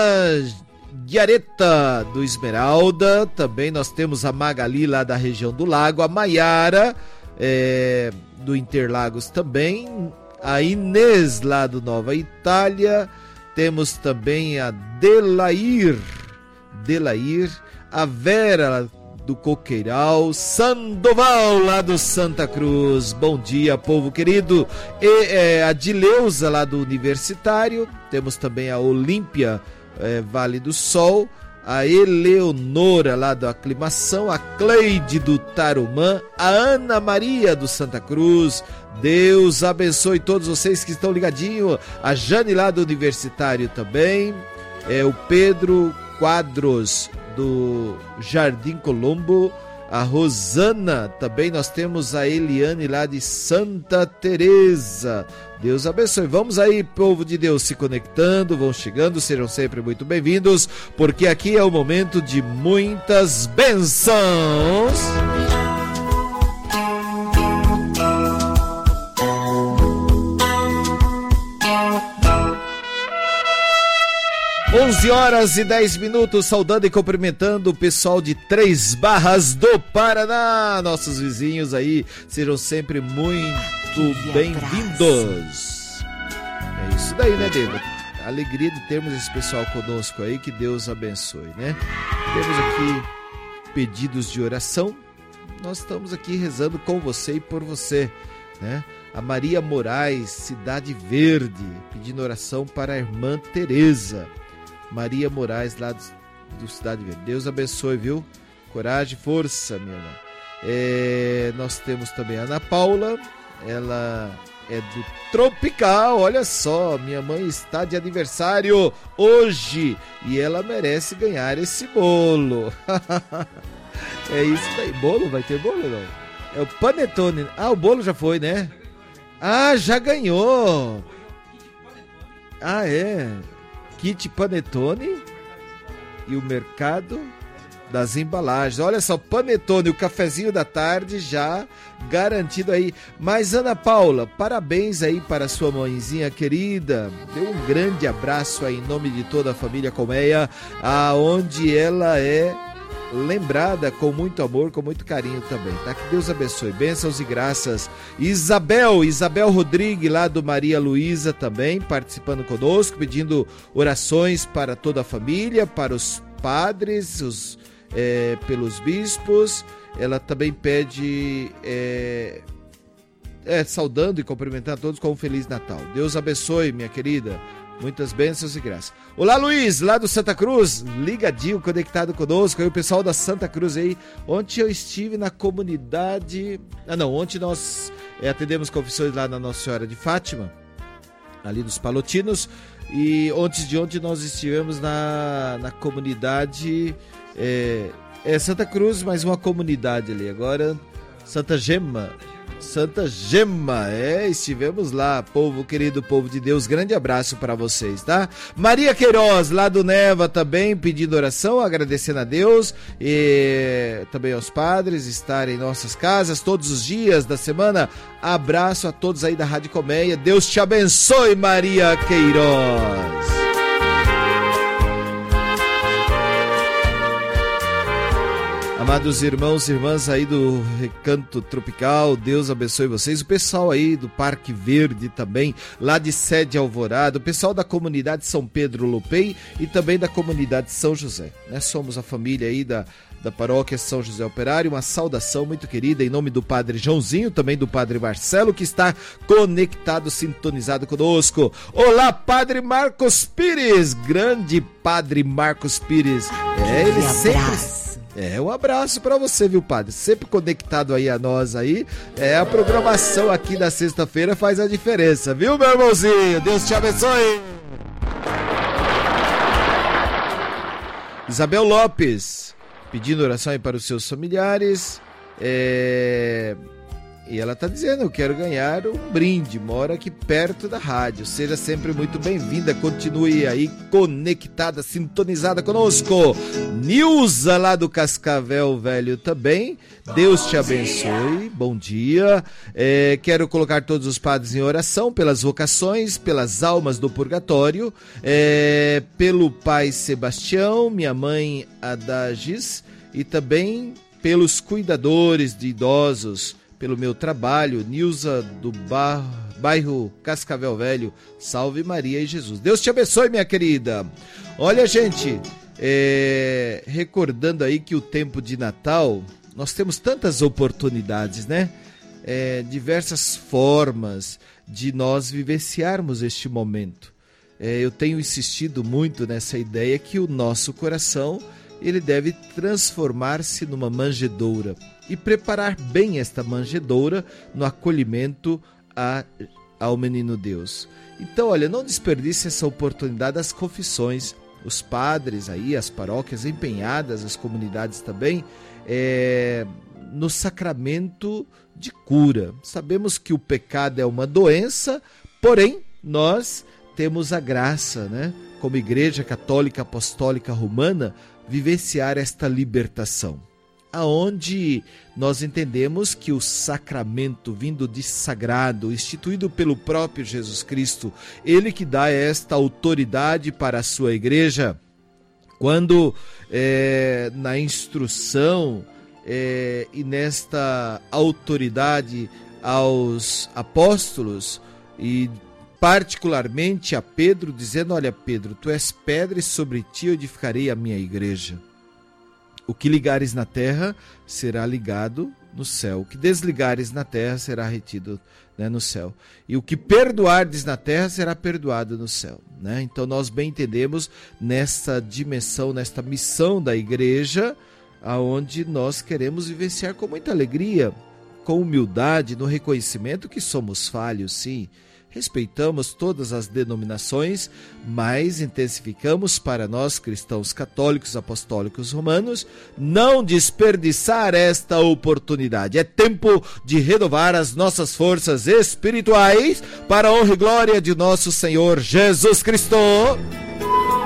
[SPEAKER 24] Guiareta do Esmeralda, também nós temos a Magali lá da região do Lago, a Maiara é, do Interlagos também, a Inês lá do Nova Itália, temos também a Delair, Delair, a Vera do Coqueiral, Sandoval lá do Santa Cruz. Bom dia, povo querido. E é, a Dileuza lá do Universitário, temos também a Olímpia É, Vale do Sol, a Eleonora lá da Aclimação, a Cleide do Tarumã, a Ana Maria do Santa Cruz. Deus abençoe todos vocês que estão ligadinhos. A Jane lá do Universitário também, é, o Pedro Quadros do Jardim Colombo, a Rosana também. Nós temos a Eliane lá de Santa Teresa. Deus abençoe. Vamos aí, povo de Deus, se conectando, vão chegando, sejam sempre muito bem-vindos, porque aqui é o momento de muitas bênçãos. onze horas e dez minutos, saudando e cumprimentando o pessoal de Três Barras do Paraná, nossos vizinhos aí, sejam sempre muito bem-vindos. É isso daí, né, David? A alegria de termos esse pessoal conosco aí, que Deus abençoe, né? Temos aqui pedidos de oração, nós estamos aqui rezando com você e por você, né? A Maria Moraes, Cidade Verde, pedindo oração para a irmã Tereza. Maria Moraes, lá do, do Cidade Verde. Deus abençoe, viu? Coragem, força, minha irmã. É, nós temos também a Ana Paula, ela é do Tropical. Olha só, minha mãe está de aniversário hoje e ela merece ganhar esse bolo. É isso daí. Bolo? Vai ter bolo, não? É o Panetone. Ah, o bolo já foi, né? Ah, já ganhou. Ah, é. kit Panetone e o mercado das embalagens. Olha só, Panetone, o cafezinho da tarde já garantido aí. Mas Ana Paula, parabéns aí para sua mãezinha querida. Dê um grande abraço aí em nome de toda a família Colmeia, aonde ela é lembrada com muito amor, com muito carinho também, tá? Que Deus abençoe, bênçãos e graças. Isabel, Isabel Rodrigues, lá do Maria Luísa também, participando conosco, pedindo orações para toda a família, para os padres, os, é, pelos bispos. Ela também pede, é, é, saudando e cumprimentando a todos com um Feliz Natal. Deus abençoe, minha querida. Muitas bênçãos e graças. Olá, Luiz, lá do Santa Cruz, ligadinho, conectado conosco. Aí o pessoal da Santa Cruz aí. Ontem eu estive na comunidade... Ah, não, ontem nós é, atendemos confissões lá na Nossa Senhora de Fátima, ali dos Palotinos. E ontem de ontem nós estivemos na, na comunidade... É, é Santa Cruz, mas uma comunidade ali. Agora, Santa Gema... Santa Gema, é, estivemos lá, povo querido, povo de Deus, grande abraço para vocês, tá? Maria Queiroz, lá do Neva também, pedindo oração, agradecendo a Deus e também aos padres estarem em nossas casas todos os dias da semana. Abraço a todos aí da Rádio Colmeia, Deus te abençoe, Maria Queiroz. Amados irmãos e irmãs aí do Recanto Tropical, Deus abençoe vocês. O pessoal aí do Parque Verde também, lá de Sede Alvorada, o pessoal da comunidade São Pedro Lopei e também da comunidade São José. Né? Somos a família aí da, da paróquia São José Operário. Uma saudação muito querida em nome do Padre Joãozinho, também do Padre Marcelo, que está conectado, sintonizado conosco. Olá, Padre Marcos Pires, grande Padre Marcos Pires. É, ele sempre... É, um abraço pra você, viu, padre? Sempre conectado aí a nós aí. É, a programação aqui da sexta-feira faz a diferença, viu, meu irmãozinho? Deus te abençoe! Isabel Lopes, pedindo oração aí para os seus familiares. É... E ela tá dizendo, eu quero ganhar um brinde, mora aqui perto da rádio. Seja sempre muito bem-vinda, continue aí conectada, sintonizada conosco. Nilza, lá do Cascavel Velho também, Deus te abençoe, bom dia. É, quero colocar todos os padres em oração pelas vocações, pelas almas do purgatório, é, pelo pai Sebastião, minha mãe Adagis e também pelos cuidadores de idosos, pelo meu trabalho, Nilza do bar, bairro Cascavel Velho, salve Maria e Jesus. Deus te abençoe, minha querida. Olha, gente, é, recordando aí que o tempo de Natal, nós temos tantas oportunidades, né? É, diversas formas de nós vivenciarmos este momento. É, eu tenho insistido muito nessa ideia que o nosso coração, ele deve transformar-se numa manjedoura e preparar bem esta manjedoura no acolhimento a, ao menino Deus. Então, olha, não desperdice essa oportunidade das confissões. Os padres aí, as paróquias empenhadas, as comunidades também, é, no sacramento de cura. Sabemos que o pecado é uma doença, porém, nós temos a graça, né, como Igreja Católica Apostólica Romana, vivenciar esta libertação, aonde nós entendemos que o sacramento vindo de sagrado, instituído pelo próprio Jesus Cristo, ele que dá esta autoridade para a sua igreja, quando é, na instrução é, e nesta autoridade aos apóstolos e particularmente a Pedro, dizendo, olha Pedro, tu és pedra e sobre ti eu edificarei a minha igreja. O que ligares na terra será ligado no céu. O que desligares na terra será retido, né, no céu. E o que perdoardes na terra será perdoado no céu. Né? Então nós bem entendemos nessa dimensão, nesta missão da igreja, aonde nós queremos vivenciar com muita alegria, com humildade, no reconhecimento que somos falhos, sim. Respeitamos todas as denominações, mas intensificamos para nós, cristãos católicos, apostólicos romanos, não desperdiçar esta oportunidade. É tempo de renovar as nossas forças espirituais para a honra e glória de nosso Senhor Jesus Cristo.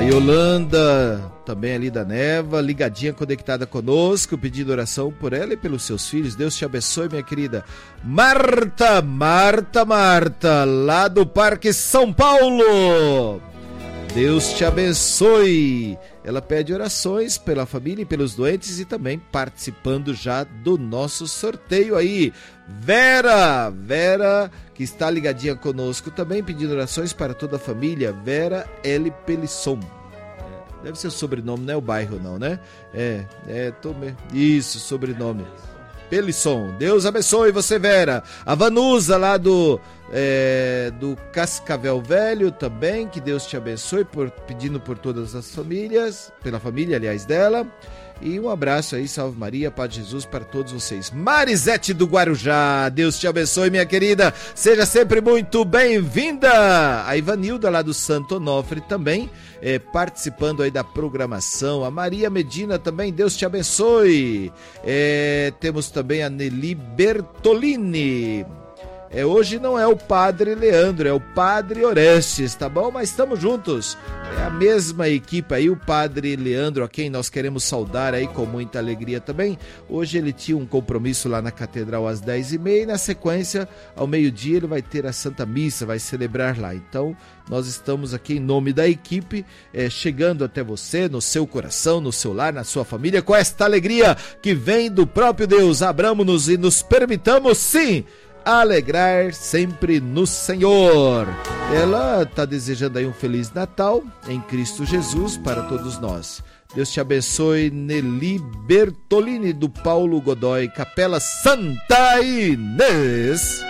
[SPEAKER 24] Yolanda, também ali da Neva, ligadinha, conectada conosco, pedindo oração por ela e pelos seus filhos. Deus te abençoe, minha querida. Marta, Marta, Marta, lá do Parque São Paulo. Deus te abençoe. Ela pede orações pela família e pelos doentes e também participando já do nosso sorteio aí. Vera, Vera, que está ligadinha conosco também, pedindo orações para toda a família. Vera L. Pelisson. É, deve ser o sobrenome, não é o bairro não, né? É, é, tô me... isso, sobrenome. Pelisson. Deus abençoe você, Vera. A Vanusa lá do, é, do Cascavel Velho também, que Deus te abençoe, por, pedindo por todas as famílias, pela família, aliás, dela. E um abraço aí, salve Maria, Pai de Jesus para todos vocês. Marisete do Guarujá, Deus te abençoe, minha querida. Seja sempre muito bem-vinda. A Ivanilda lá do Santo Onofre também, é, participando aí da programação. A Maria Medina também, Deus te abençoe. É, temos também a Nelly Bertolini. É, hoje não é o Padre Leandro, é o Padre Orestes, tá bom? Mas estamos juntos. É a mesma equipe aí, o Padre Leandro, a quem nós queremos saudar aí com muita alegria também. Hoje ele tinha um compromisso lá na Catedral às dez e meia e na sequência, ao meio-dia, ele vai ter a Santa Missa, vai celebrar lá. Então, nós estamos aqui em nome da equipe, é, chegando até você, no seu coração, no seu lar, na sua família, com esta alegria que vem do próprio Deus. Abramos-nos e nos permitamos, sim, alegrar sempre no Senhor. Ela está desejando aí um Feliz Natal em Cristo Jesus para todos nós. Deus te abençoe, Nelly Bertolini do Paulo Godoy, Capela Santa Inês.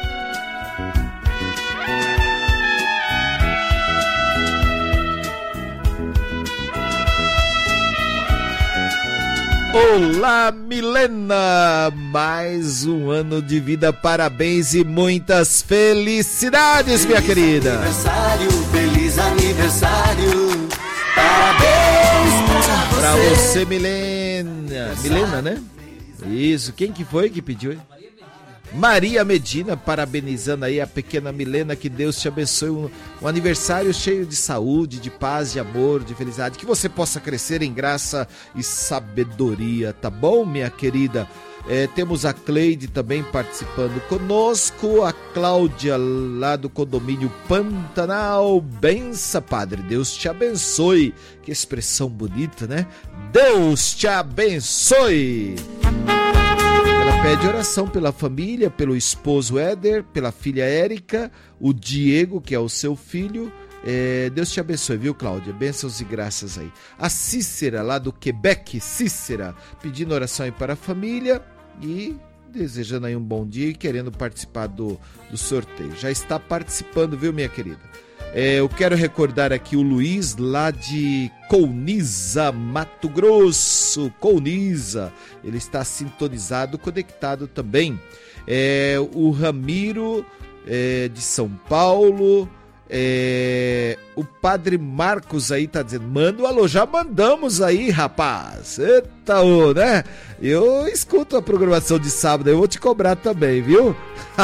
[SPEAKER 24] Olá, Milena! Mais um ano de vida, parabéns e muitas felicidades, minha querida!
[SPEAKER 10] Aniversário, feliz aniversário! Parabéns pra você!
[SPEAKER 24] Pra você, Milena! Milena, né? Isso, quem que foi que pediu, hein? Maria Medina, parabenizando aí a pequena Milena, que Deus te abençoe, um, um aniversário cheio de saúde, de paz, de amor, de felicidade, que você possa crescer em graça e sabedoria, tá bom, minha querida? É, temos a Cleide também participando conosco, a Cláudia lá do condomínio Pantanal. Bença, Padre, Deus te abençoe. Que expressão bonita, né? Deus te abençoe. Ela pede oração pela família, pelo esposo Éder, pela filha Érica, o Diego, que é o seu filho. É, Deus te abençoe, viu, Cláudia? Bênçãos e graças aí. A Cícera, lá do Quebec, Cícera, pedindo oração aí para a família e desejando aí um bom dia e querendo participar do, do sorteio. Já está participando, viu, minha querida? É, eu quero recordar aqui o Luiz, lá de Colniza, Mato Grosso. Colniza, ele está sintonizado, conectado também. É, o Ramiro, é, de São Paulo. É, o Padre Marcos aí tá dizendo, manda o alô, já mandamos aí, rapaz. Eita, ô, né? Eu escuto a programação de sábado, eu vou te cobrar também, viu?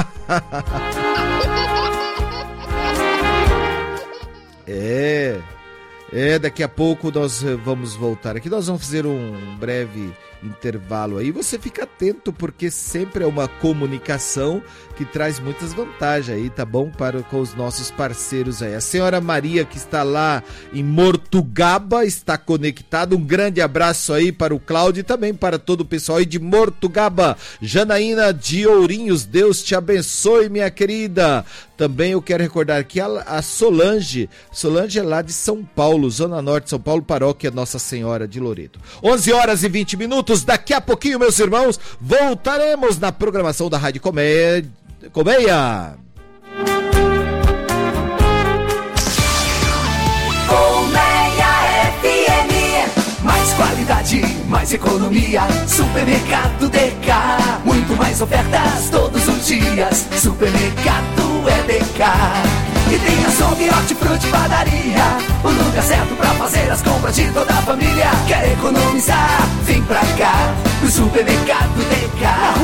[SPEAKER 24] É, é, daqui a pouco nós vamos voltar aqui, nós vamos fazer um breve intervalo aí, você fica atento porque sempre é uma comunicação que traz muitas vantagens aí, tá bom? Para com os nossos parceiros aí. A senhora Maria, que está lá em Mortugaba, está conectada. Um grande abraço aí para o Cláudio e também para todo o pessoal aí de Mortugaba. Janaína de Ourinhos, Deus te abençoe, minha querida. Também eu quero recordar aqui a, a Solange. Solange é lá de São Paulo, Zona Norte de São Paulo, paróquia Nossa Senhora de Loreto. onze horas e vinte minutos. Daqui a pouquinho, meus irmãos, voltaremos na programação da Rádio Colmeia. Colmeia.
[SPEAKER 10] Colmeia F M. Mais qualidade, mais economia. Supermercado D K. Muito mais ofertas todos os dias. Supermercado é D K. E tem açougue, hortifruti, padaria. O lugar certo pra fazer as compras de toda a família. Quer economizar? Vem pra cá, pro Supermercado D K.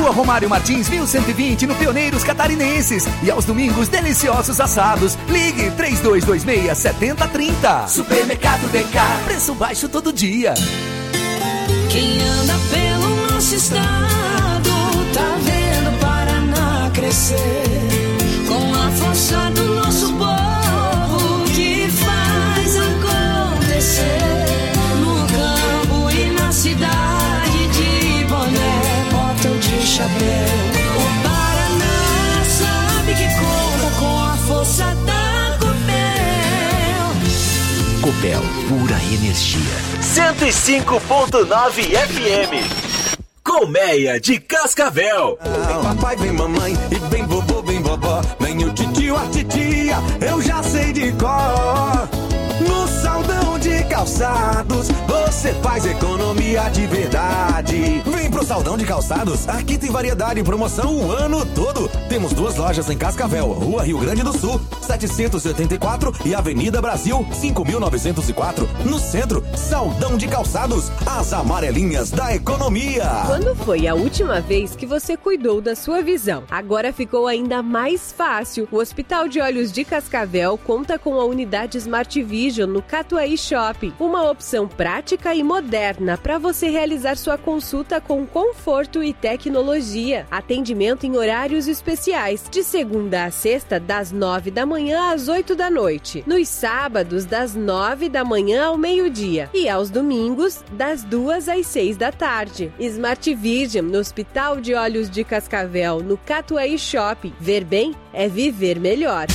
[SPEAKER 3] Rua Romário Martins, mil cento e vinte, no Pioneiros Catarinenses. E aos domingos, deliciosos assados. Ligue três dois dois seis, sete zero três zero. Supermercado D K, preço baixo todo dia.
[SPEAKER 5] Quem anda pelo nosso estado tá vendo o Paraná crescer. Com a força do nosso povo que faz acontecer. No campo e na cidade, de boné, botão de chapéu. O Paraná sabe que conta com a força da Copel.
[SPEAKER 7] Copel, pura energia. cento e cinco ponto nove F M. Colmeia de Cascavel.
[SPEAKER 13] Vem papai, vem mamãe, e vem vovô, vem vovó. Vem o titio, a titia, eu já sei de cor. No Saldão de Calçados, você faz economia de verdade. Vem pro Saldão de Calçados, aqui tem variedade e promoção o ano todo. Temos duas lojas em Cascavel, Rua Rio Grande do Sul, setecentos e oitenta e quatro e Avenida Brasil, cinco mil novecentos e quatro. No centro, Saldão de Calçados, as amarelinhas da economia.
[SPEAKER 6] Quando foi a última vez que você cuidou da sua visão? Agora ficou ainda mais fácil. O Hospital de Olhos de Cascavel conta com a unidade Smart Vision no Catuaí Shopping, uma opção prática e moderna para você realizar sua consulta com conforto e tecnologia. Atendimento em horários especiais, de segunda a sexta, das nove da manhã às oito da noite. Nos sábados, das nove da manhã ao meio-dia. E aos domingos, das duas às seis da tarde. Smart Vision no Hospital de Olhos de Cascavel, no Catuaí Shopping. Ver bem é viver melhor.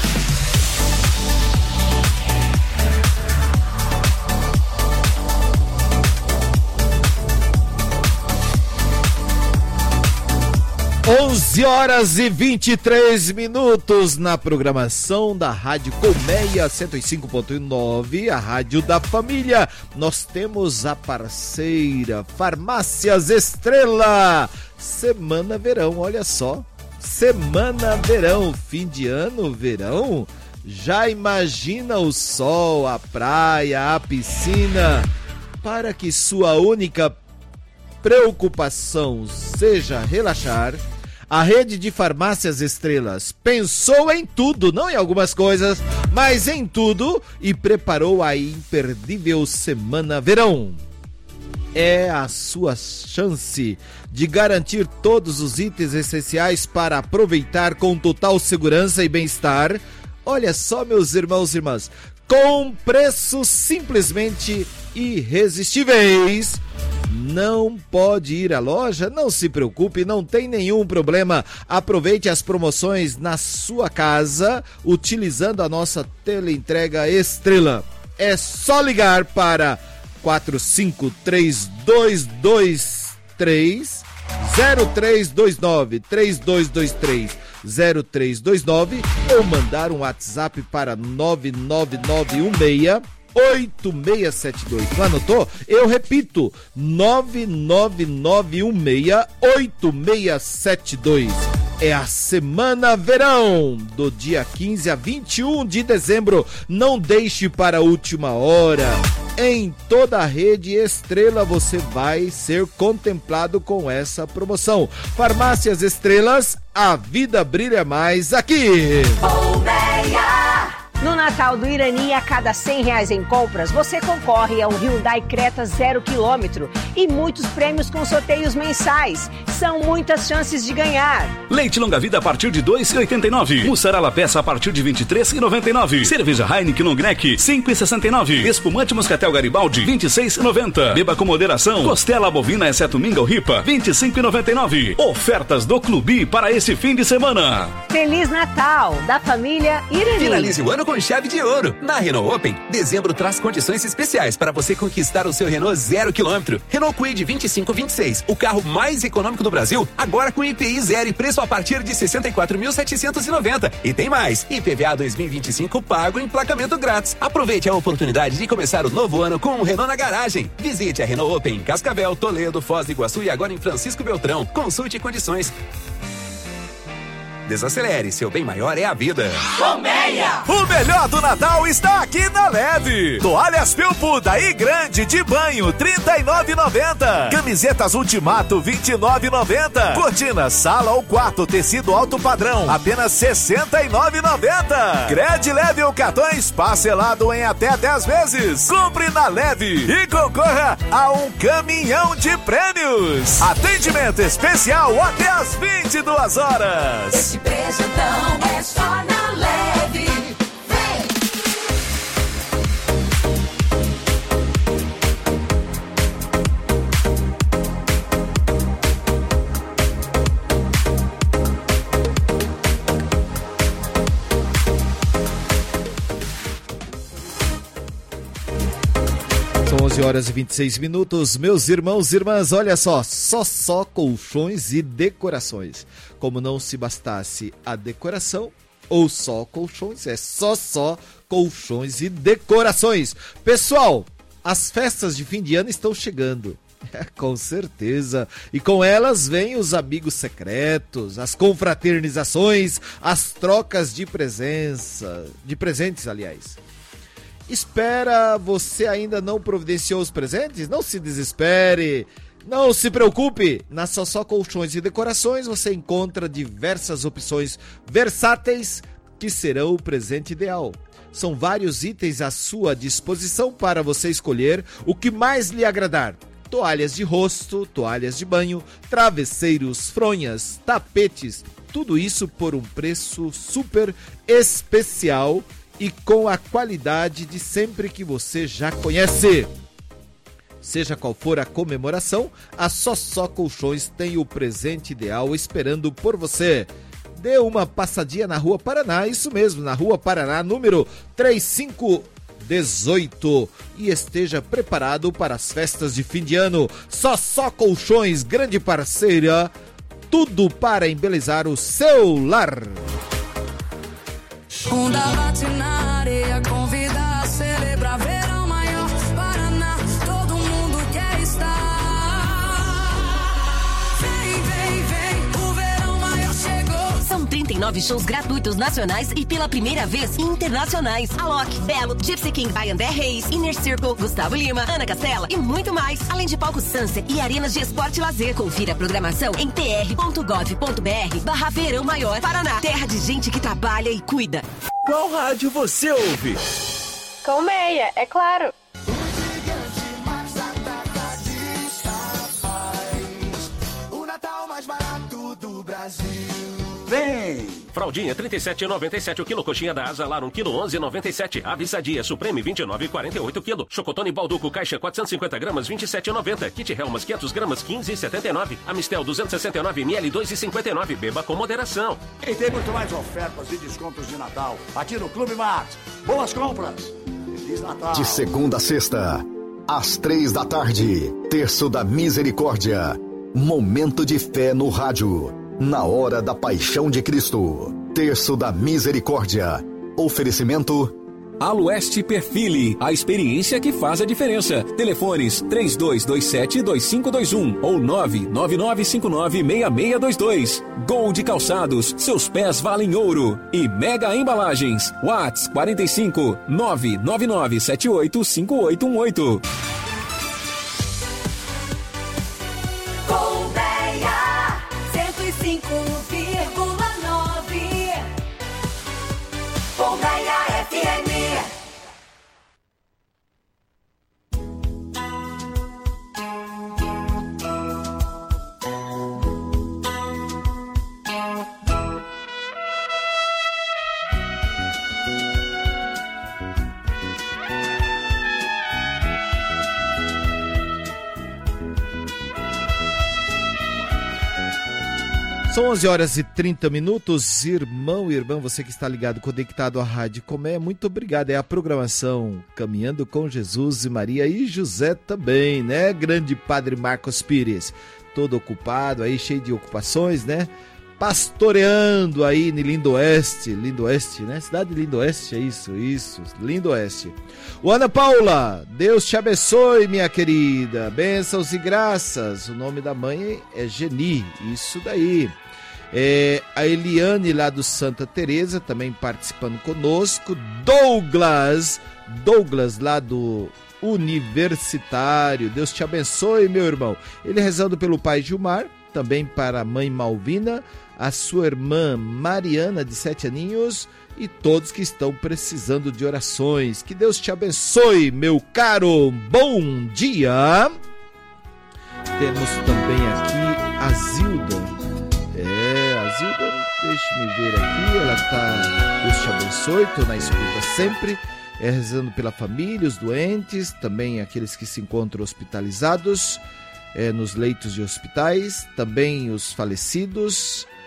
[SPEAKER 24] onze horas e vinte e três minutos na programação da Rádio Colmeia cento e cinco ponto nove, a rádio da família. Nós temos a parceira Farmácias Estrela. Semana verão, olha só. Semana verão, fim de ano, verão. Já imagina o sol, a praia, a piscina. Para que sua única preocupação seja relaxar, a rede de Farmácias Estrelas pensou em tudo, não em algumas coisas, mas em tudo, e preparou a imperdível Semana Verão. É a sua chance de garantir todos os itens essenciais para aproveitar com total segurança e bem-estar. Olha só, meus irmãos e irmãs, com preços simplesmente irresistíveis. Não pode ir à loja? Não se preocupe, não tem nenhum problema. Aproveite as promoções na sua casa utilizando a nossa teleentrega Estrela. É só ligar para quatro cinco três dois dois três zero três dois nove, três dois dois três zero três dois nove ou mandar um WhatsApp para nove nove nove um seis oito seis sete dois. Não anotou? Eu repito, nove nove nove um seis oito seis sete dois. É a Semana Verão, do dia quinze a vinte e um de dezembro. Não deixe para a última hora. Em toda a rede Estrela você vai ser contemplado com essa promoção. Farmácias Estrelas, a vida brilha mais aqui.
[SPEAKER 21] Colmeia! No Natal do Irani, a cada cem reais em compras, você concorre a um Hyundai Creta zero quilômetro e muitos prêmios com sorteios mensais. São muitas chances de ganhar.
[SPEAKER 22] Leite longa-vida a partir de dois reais e oitenta e nove centavos. Mussarela peça a partir de vinte e três reais e noventa e nove centavos. Cerveja Heineken Long Neck, cinco reais e sessenta e nove centavos. Espumante Moscatel Garibaldi, vinte e seis reais e noventa centavos. Beba com moderação. Costela bovina exceto minga ou ripa, vinte e cinco reais e noventa e nove centavos. Ofertas do Clube para esse fim de semana.
[SPEAKER 21] Feliz Natal da família Irani.
[SPEAKER 7] Finalize o ano com chave de ouro. Na Renault Open, dezembro traz condições especiais para você conquistar o seu Renault zero quilômetro. Renault Kwid vinte e cinco vinte e seis, o carro mais econômico do Brasil, agora com I P I zero e preço a partir de sessenta e quatro mil setecentos e noventa. E tem mais, I P V A dois mil e vinte e cinco pago e emplacamento grátis. Aproveite a oportunidade de começar o novo ano com um Renault na garagem. Visite a Renault Open em Cascavel, Toledo, Foz do Iguaçu e agora em Francisco Beltrão. Consulte condições.
[SPEAKER 9] Desacelere, seu bem maior é a vida.
[SPEAKER 8] Colmeia!
[SPEAKER 11] O melhor do Natal está aqui na Leve. Toalhas Felpuda e grande de banho, trinta e nove reais e noventa centavos. Camisetas Ultimato, vinte e nove reais e noventa centavos. Cortinas, sala ou quarto, tecido alto padrão, apenas sessenta e nove reais e noventa centavos. Cred Leve ou cartões parcelado em até dez vezes. Compre na Leve e concorra a um caminhão de prêmios. Atendimento especial até às vinte e duas horas.
[SPEAKER 8] Esse presentão é só na Leve. Vem!
[SPEAKER 24] São onze horas e vinte e seis minutos. Meus irmãos e irmãs, olha só, só só colchões e decorações. Como não se bastasse a decoração, ou só colchões, é só só colchões e decorações. Pessoal, as festas de fim de ano estão chegando. É, com certeza. E com elas vêm os amigos secretos, as confraternizações, as trocas de presença, de presentes, aliás. Espera, você ainda não providenciou os presentes? Não se desespere, não se preocupe. Na Sossó Colchões e Decorações você encontra diversas opções versáteis que serão o presente ideal. São vários itens à sua disposição para você escolher o que mais lhe agradar. Toalhas de rosto, toalhas de banho, travesseiros, fronhas, tapetes, tudo isso por um preço super especial e com a qualidade de sempre que você já conhece. Seja qual for a comemoração, a Sossó Colchões tem o presente ideal esperando por você. Dê uma passadinha na Rua Paraná, isso mesmo, na Rua Paraná, número trinta e cinco dezoito, e esteja preparado para as festas de fim de ano. Sossó Colchões, grande parceira, tudo para embelezar o seu lar.
[SPEAKER 5] Onda bate na areia, convida a celebrar verão maior. Paraná, todo mundo quer estar. Vem, vem, vem, o verão maior chegou.
[SPEAKER 16] São trinta e nove shows gratuitos nacionais e pela primeira vez internacionais. Alok, Belo, Gypsy King by André Reis, Inner Circle, Gustavo Lima, Ana Castela e muito mais. Além de palco Sunset e arenas de esporte e lazer. Confira a programação em t r ponto gov ponto b r barra Verão Maior. Paraná, terra de gente que trabalha e cuida.
[SPEAKER 7] Qual rádio você ouve?
[SPEAKER 17] Colmeia, é claro.
[SPEAKER 10] O Natal mais barato do Brasil.
[SPEAKER 25] Vem! Fraldinha trinta e sete reais e noventa e sete o quilo, coxinha da Asa Lar um quilo, onze reais e noventa e sete. Ave Sadia Supreme vinte e nove reais e quarenta e oito o quilo. Chocotone Balduco caixa quatrocentos e cinquenta gramas, vinte e sete reais e noventa. Kit Helmas quinhentas gramas, quinze reais e setenta e nove. Amistel duzentos e sessenta e nove mililitros, dois reais e cinquenta e nove. Beba com moderação.
[SPEAKER 26] E tem muito mais ofertas e descontos de Natal aqui no Clube Mart. Boas compras. Feliz Natal.
[SPEAKER 23] De segunda a sexta, às três da tarde, Terço da Misericórdia. Momento de fé no rádio. Na hora da paixão de Cristo. Terço da Misericórdia. Oferecimento
[SPEAKER 2] Alueste Perfile, a experiência que faz a diferença. Telefones três dois dois sete dois cinco dois um ou nove nove nove cinco nove seis seis dois dois. Gold Calçados, seus pés valem ouro. E Mega Embalagens, WhatsApp quarenta e cinco, nove nove nove sete oito cinco oito um oito.
[SPEAKER 8] Colmeia, cento e cinco vírgula nove. Colmeia F M.
[SPEAKER 24] São onze horas e trinta minutos, irmão e irmã, você que está ligado, conectado à Rádio Colmeia, muito obrigado. É a programação Caminhando com Jesus e Maria e José também, né? Grande Padre Marcos Pires, todo ocupado aí, cheio de ocupações, né? Pastoreando aí no Lindo Oeste, Lindo Oeste, né? Cidade de Lindo Oeste, é isso, isso, Lindo Oeste. O Ana Paula, Deus te abençoe, minha querida, bênçãos e graças. O nome da mãe é Geni, isso daí. É, a Eliane lá do Santa Teresa também participando conosco. Douglas, Douglas lá do Universitário. Deus te abençoe, meu irmão. Ele rezando pelo pai Gilmar, também para a mãe Malvina, a sua irmã Mariana, de sete aninhos, e todos que estão precisando de orações. Que Deus te abençoe, meu caro. Bom dia. Temos também aqui a Zilda. É, a Zilda, deixe-me ver aqui, ela tá, Deus te abençoe, estou na escuta sempre, é, rezando pela família, os doentes, também aqueles que se encontram hospitalizados, é, nos leitos de hospitais, também os falecidos,